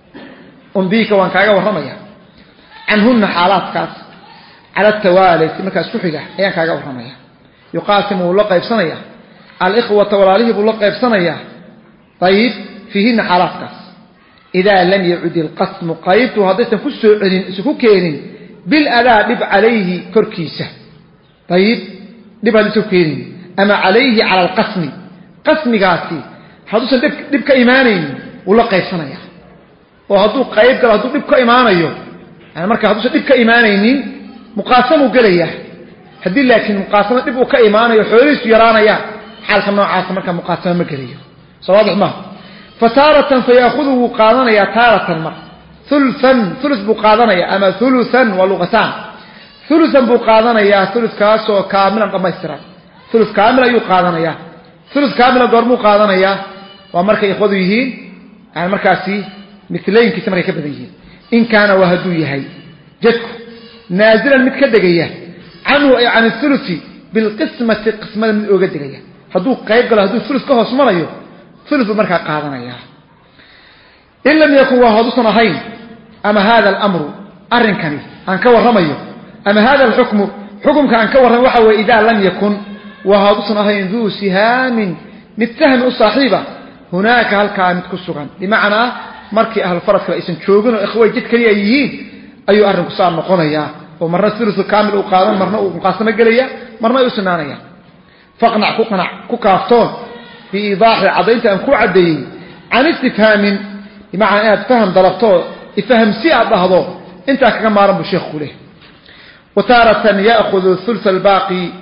أنبيك وان كاغا ورميه عنهن حالات كاس على التوالي مركا سحقة أيان كاغا ورميه يقاسم ولقى بسنية الإخوة والعليه ولقى بسنية طيب فيهن حالات كاس إذا لم يعد القسم قيبت وهذا سكوكين بالأداء لب عليه كركيسة طيب لب على سكوكين أما عليه على القسم قسم قاسي هذا لب كإيمانين ولقى بسنية وهذا قيب قال هذا لب كإيمانين يعني مركا هذا لب كإيمانين مقاسم وقليه هدي لكن مقاسمة تبقى كإيمانة يحوريس يرانيا حال كما عاصمة كمقاسمة مقرية صواضح ما فتارة فيأخذه قادنيا تارة ما ثلثا ثلث بقادنيا أما ثلثا ولغتان ثلثا بقادنيا ثلث كاسو كاملا كما يسترى ثلث كاملا يقادنيا ثلث كاملا قرمو قادنيا ومركا يأخذه يهين يعني مركاسي مثلين كسمري كبديين إن كان وهدو يهي جدك نازلا متكدقيا عنه أي عن الثلث بالقسمة قسمة من أوجدية هذو قيب قال هذو ثلث كهوس مريو ثلث مركا قاضنا إياه إن لم يكن وهذو صنهين أما هذا الأمر أرن كني أن كور رميو أما هذا الحكم حكم كأن كور وحوى إذا لم يكن وهذو صنهين ذو سهام متهم الصاحبة هناك هل كان متكسرا بمعنى مركي أهل الفرق كالإسن شوغن وإخوة جد كريئيين أي أرن كسار نقونيا ومرنا الثلث الكامل وقادم مرنا مقاسمة قليا مرنا يسنانيا فاقنع كقنع ككافتون بإيضاح عضينت أنكو عديين عن استفهام بمعنى أنها تفهم ضربتون يفهم سيئة بهضو انت كما رب الشيخ له وتارة يأخذ الثلث الباقي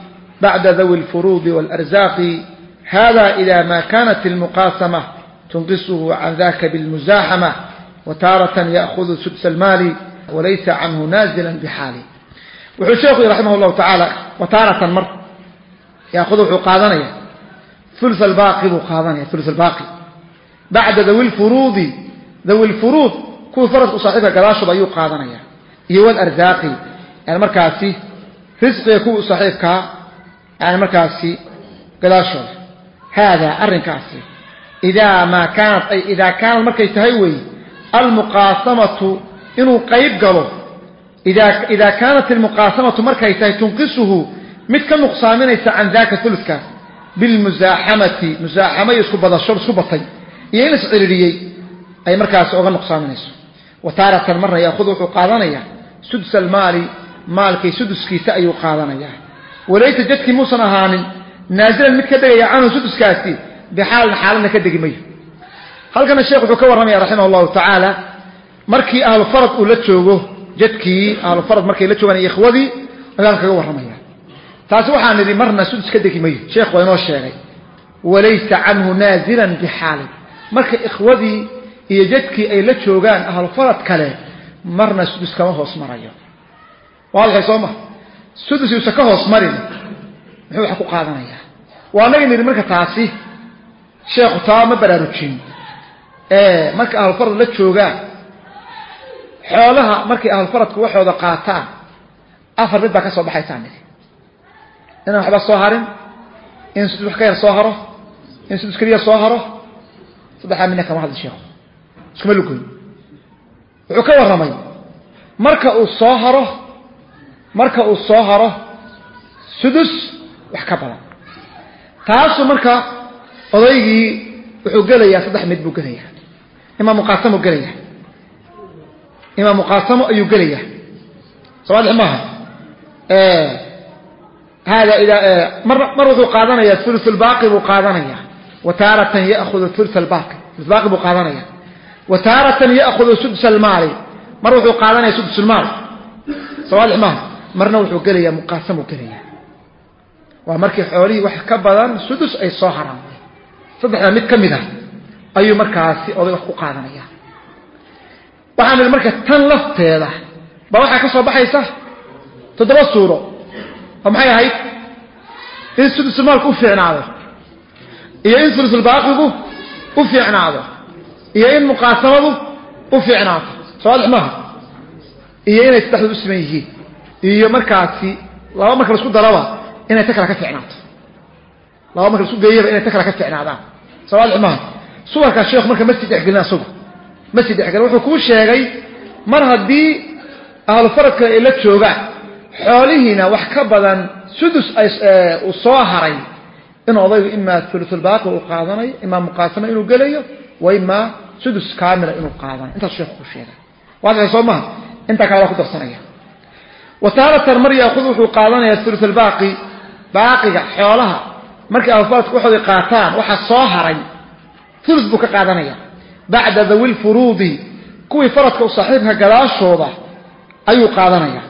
بعد ذوي الفروض والأرزاق هذا إذا ما كانت المقاسمة تنقصه عن ذاك بالمزاحمة وتارة يأخذ سدس المال وليس عنه نازلا بحاله. وحو الشيخ رحمه الله تعالى وتارة مر يأخذه قادنيا ثلث الباقي بقادنيا ثلث الباقي بعد ذوي الفروض ذوي الفروض كو فرض صاحبها قلاشه بأيو قادنيا يو الأرزاقي يعني مركاسي رزق يكون صاحبك يعني مركاسي قلاشه هذا أرنكاسي إذا ما كانت أي إذا كان المركي تهوي المقاسمة إنه قيب قاله إذا إذا كانت المقاسمة مركي تهي تنقصه مثل نقصامين عن ذاك ثلثك بالمزاحمة مزاحمة يسكب هذا الشرب سكبطي ينس عريري أي مركز أغنى نقصامين وتارة المرة يأخذه قادنيا سدس المال مالكي سدس كي سأي قادنيا وليس جدك موسى هاني نازلا متكدغيا عنه سدس كاسي بحال حالنا كدغي مي هل كان الشيخ وحو كورمي رحمه الله تعالى markii ahlu farad uu la joogo jadkii ahlu farad markii la joogan ikhwadi ayaan kaga waramaya taas waxaan nidi marna sudus ka degimay sheekh waa inoo sheegay walaysa anhu nazilan bihali markii ikhwadi iyo jadkii ay la joogan ahlu farad kale marna sudus kama hoos marayo waxa soo ma sudus uu ka hoos marin wuxuu wax ku qaadanaya waa naga nidi marka taasi sheekh taa ma baraarujin ee markii ahlu farad la joogan xoolaha markii ahlu faradku waxooda qaataan afar mid baa ka soo baxaysa mid inaan waxba soo harin in sidoo wax ka yar soo haro in sidoo kaliya soo haro saddex minna kama hadal sheekh iskuma lugoy wuxuu ka waramay marka uu soo haro marka uu soo haro sudus wax ka badan taas marka odaygii wuxuu galayaa saddex mid buu galayaa ima muqaasamo galayaa إما مقاسمة أي قلية صوالح معها آه هذا إذا آه مر مرض قادنيا الثلث الباقي بقادنيا وتارة يأخذ الثلث الباقي الباقي بقادنيا وتارة يأخذ سدس المال مرض قادنيا سدس المال صوالح معها مرنا وحو قلية مقاسمة قلية ومركي حوالي وحكبضا سدس أي صاحرا صدحنا متكمدة أي مركاسي أو وحو قادنيا waxaan marka tan lafteeda ba waxa ka soo baxaysa toddoba suuro maxay ahayd in sudus maalku u fiicnaado iyo in sudus baaqigu u fiicnaado iyo in muqaasamadu u fiicnaato sawaax ma iyo inay saddexdu isma yihiin iyo markaasi laba marka isku daraba inay ta kala ka fiicnaato laba marka isku geeyaba inay ta kala ka fiicnaadaan sawaax ma suwarka sheekh marka masjid xigilna suuq مسجد حقنا wuxuu ku sheegay mar hadii ahlu faradka ay la joogaan xoolihiina wax ka badan sudus ay u soo haray in odaygu ima thuluthul baaqi uu qaadanay ima muqaasama inuu galayo way ma sudus kaamila inuu qaadanayo inta sheekhu ku sheegay waxa soo ma inta kala ku darsanaya wataaratan mar yaakhud wuxuu qaadanaya thuluthul baaqi baaqiga xoolaha markii ahlu faradku waxay qaataan waxa soo haray thuluth buu ka qaadanaya بعد ذوي الفروض كوي فرضك صاحبها قلاشوضة أيو قادنيا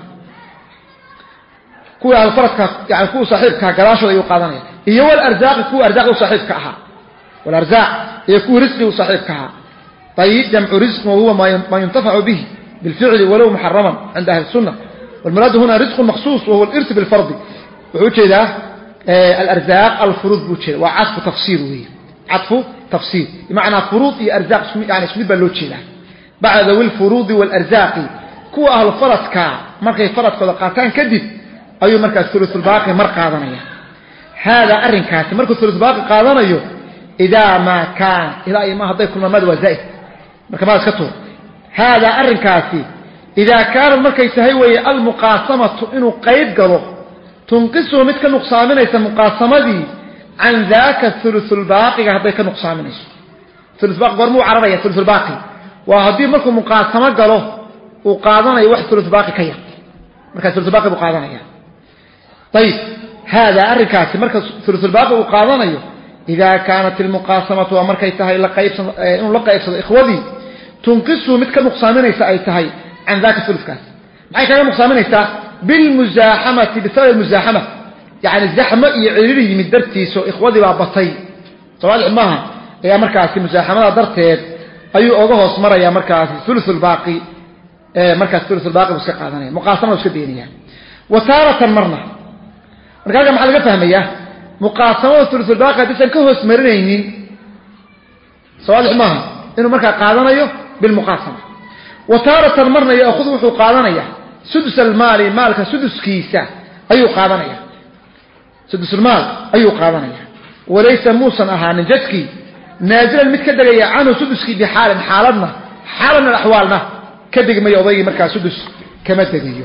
كوي الفرضك يعني كوي صاحبك قلاشوضة أيو قادنيا هي والأرزاق كوي أرزاق صاحبك أها والأرزاق يكوي رزق صاحبك أها طيب جمع رزق وهو ما ينتفع به بالفعل ولو محرما عند أهل السنة والمراد هنا رزق مخصوص وهو الإرث بالفرض وحوش إذا آه الأرزاق الفروض بوشي وعطف تفسيره عطف تفسير بمعنى فروض أرزاق يعني اسمه بلوتشي له بعد ذوي الفروض والأرزاق كو أهل فرض كا مركي فرض كذا قاتان كدب أيو مركز الثلث الباقي مر قادنيا هذا أرن كاتي مركز الثلث الباقي قادنيا إذا ما كان إذا ما هضي كل ما مد وزائد مركز ما اسكتوا هذا أرن كاتي إذا كان المركز سهوي المقاسمة إنه قيد قلو تنقصه متك نقصامين يسمى مقاسمة دي عن ذاك الثلث الباقي هذا كان نقصان منه ثلث باقي قرمو عربية ثلث الباقي وهذه مركو مقاسمة قالوا وقاضنا يوحد ثلث باقي كيا مركز ثلث باقي وقاضنا يا طيب هذا الركاس مركز ثلث الباقي وقاضنا يو إذا كانت المقاسمة ومركيتها إلا قيب إنه لقى يفسد إخوذي تنقصه متك نقصان منه يسأيتها عن ذاك الثلث كاس معي كان نقصان منه بالمزاحمة بسبب المزاحمة يعني الزحمة يعيري من درتيس وإخوتي بابطي صوالح معها يا مركز مزاحمة درتين أي أوجه اسمر يا مركز ثلث الباقي مركز ثلث الباقي بس قاعدين مقاسمة وش كدينية وتارة مرنا مركز ما حد فهميه مقاسمة ثلث الباقي تسأل كهوس مرنين صوالح معها إنه مركز قاعدين بالمقاسمة وتارة مرنا يأخذه قاعدين سدس المال مالك سدس كيسة أي قاعدين سدس المال أي قاعدين وليس موسى أهان جدكي نازل المتكدر عنه سدسكي بحال حالنا حالنا الأحوالنا كدق ما يضي مركز سدس كما تديه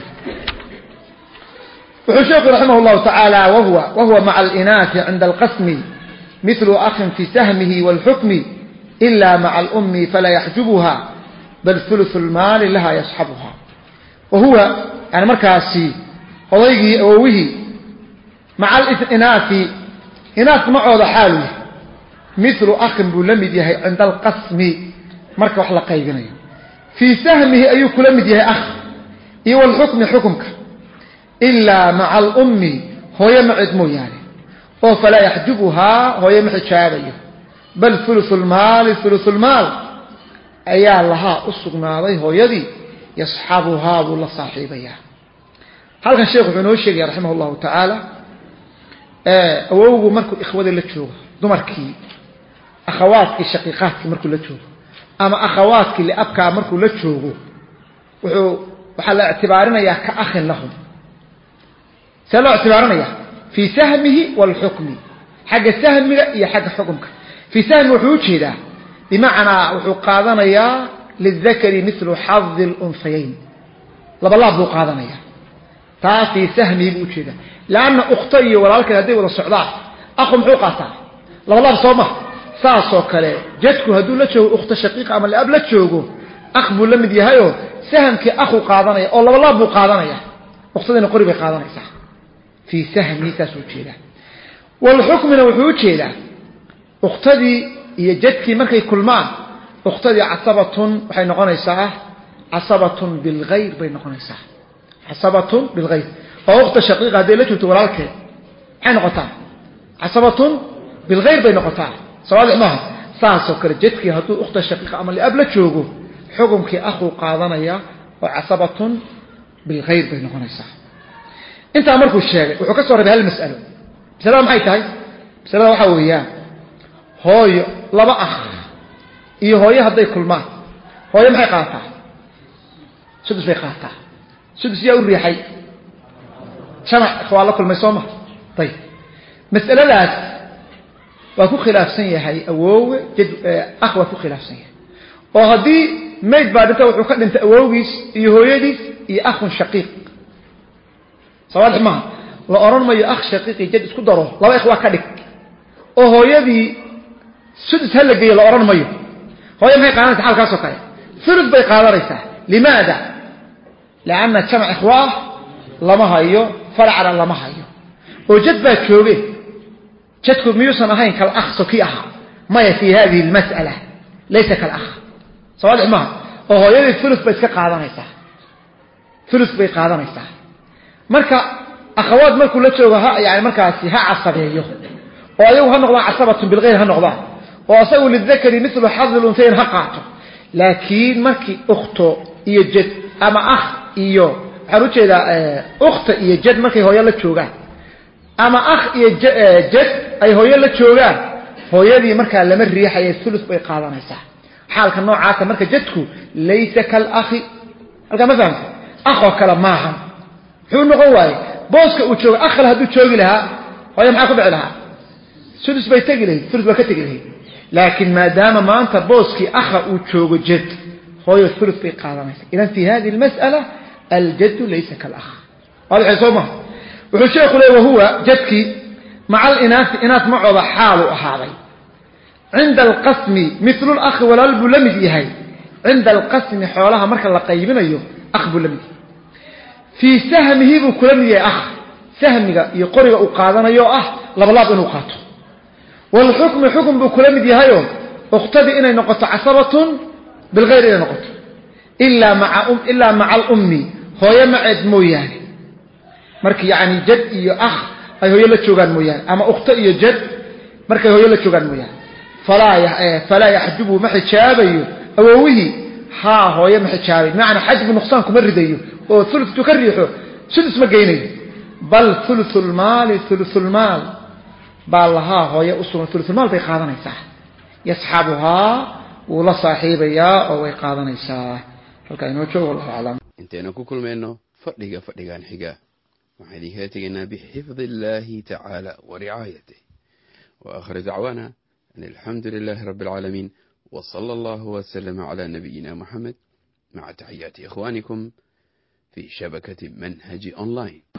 وحشيخ رحمه الله تعالى وهو, وهو مع الإناث عند القسم مثل أخ في سهمه والحكم إلا مع الأم فلا يحجبها بل ثلث المال لها يصحبها وهو يعني مركز قضيه أوه مع الإناث إناث معه حاله مثل أخ بلمد عند القسم مركز وحلا قيبنا في سهمه أي كلمد يهي أخ إيوه الحكم حكمك إلا مع الأم هو يمعد مو يعني فلا يحجبها هو يمعد شابيه بل ثلث المال ثلث المال أي الله أصغنا عليه هو يدي يصحبها ولا صاحبيها هل كان الشيخ ابن وشيق رحمه الله تعالى أوه مركو إخوة اللي تشوه دمركي أخواتك الشقيقاتك مركو اللي تشوه أما أخواتك اللي أبكى مركو اللي تشوه وحال اعتبارنا يا كأخ لهم سألوا اعتبارنا يا في سهمه والحكم حق السهم يا حق حكمك في سهم وحوش هذا بمعنى وحقاضنا يا للذكر مثل حظ الأنثيين لب الله بوقاضنا يا تاسي سهمي بوش هذا لأن أختي ولالك هذه ولا الصعداء أخو محوقاتها لب الله بصومه ساسو كله جدكو هدو لتشوه أخت شقيقة أما اللي أب لتشوه أخ بولمد يهيو سهمك أخو قاضنا يا الله والله بوقاضنا يا أختنا قريبا قاضنا يا في سهمي تاسو كذا والحكم نوحو كذا أختدي يجدك مركي كل ما أختدي عصبة وحين نقنيسها عصبة بالغير بين نقنيسها عصبة بالغير فأخت شقيقة هذه لتو تورالك حين قطع عصبة بالغير بين قطع سواء معها ساسو كرجتك هاتو أخت شقيقة أما اللي قبل تشوقه حكمك أخو قاضنيا وعصبة بالغير بين نقنيسها انت امركو الشيء وحو كسور بهال المساله بسبب ما هي بسبب waxa weeyaan hooyo laba akh iyo hooyo haday kulmaan hooyo maxay qaataa sudus bay qaataa sudus yaa u riixay sama xawala kulmay sooma tay mas'aladaas waa ku khilaafsan yahay awoowe jid akh waa ku khilaafsan yahay oo hadii mayd baadita wuxuu ka dhintay awoowgiis iyo hooyadiis iyo akhun shaqiiq صوالح ما لا أرون ما يأخ شقيقي جد اسكو داره لا إخوة كدك أو هو يدي سدس هلا جاي لا أرون ما يو هو يم هي قانون حال كاسو كاي ثلث بيقال ريسه لماذا؟ لأن جمع إخوة لما هيو فرع على لما هيو وجد بتشوفه جدكم ميوسنا هين كالأخ سكيها ما في هذه المسألة ليس كالأخ صوالح ما أو هو يدي ثلث بيقال ريسه ثلث بيقال ريسه marka akhawaad markuu la joogo ha yaani markaasi ha casabeeyo oo ayagu ha noqdaan casabatan bil ghayr ha noqdaan oo asagu lidhakari mithlu hadh al unthayn ha qaato laakiin markii ukhto iyo jad ama akh iyo xarujeeda ukhta iyo jad markay hooyo la joogaan ama akh iyo jad ay hooyo la joogaan hooyadii marka lama riixay thuluth bay qaadanaysaa xaalka noocaas marka jadku laysa kal akhi halka ma fahamta akho kala maahan حو نقول واي بوسك وجوج أخر هدو جوج لها ويا معك بعدها سدس بيتجي له ثلث بكتجي له لكن ما دام ما أنت بوسك أخر وجوج جد هو الثلث في قارنة إذا في هذه المسألة الجد ليس كالأخ قال عصمة وحشيخ له وهو جدك مع الإناث إناث معه حاله أحاضي عند القسم مثل الأخ والألب لم يهي عند القسم حولها مركز لقيبنا يوم أخ بلمي في سهمه بكلام يا أخ سهمك يقرأ وقادنا يا أخ لبلاد نقاط والحكم حكم بكلام دي هايو اقتضي إن نقطة عصبة بالغير إلى نقطة إلا مع أم إلا مع الأم هو يمعد مو يعني مرك يعني جد يا أخ ay hooyo la joogaan mooyaan ama ukhto iyo jad markay hooyo la joogaan mooyaan falaa falaa yaxjubu ma xijaabayo awowihii haa hooyo ma xijaabay macna xajbu nuqsaan kuma ridayo oo thuluth ka riixo sudus ma geynayo bal thuluthul maali thuluthul maal baa lahaa hooyo usugan thuluthul maal bay qaadanaysaa yasxabuhaa wuu la saaxiibayaa oo way qaadanaysaa halkaa inoo joogo wallahu aclam intaynu ku kulmayno fadhiga fadhigan xiga waxaan idinkaga tegaynaa bixifdi illaahi tacaala wa ricaayatih wa aakhiru dacwaana an alxamdu lilaahi rabbi alcaalamiin wa sala allahu wasalama calaa nabiyina muxamed maca taxiyaati ikhwaanikum fi shabakati manhaji online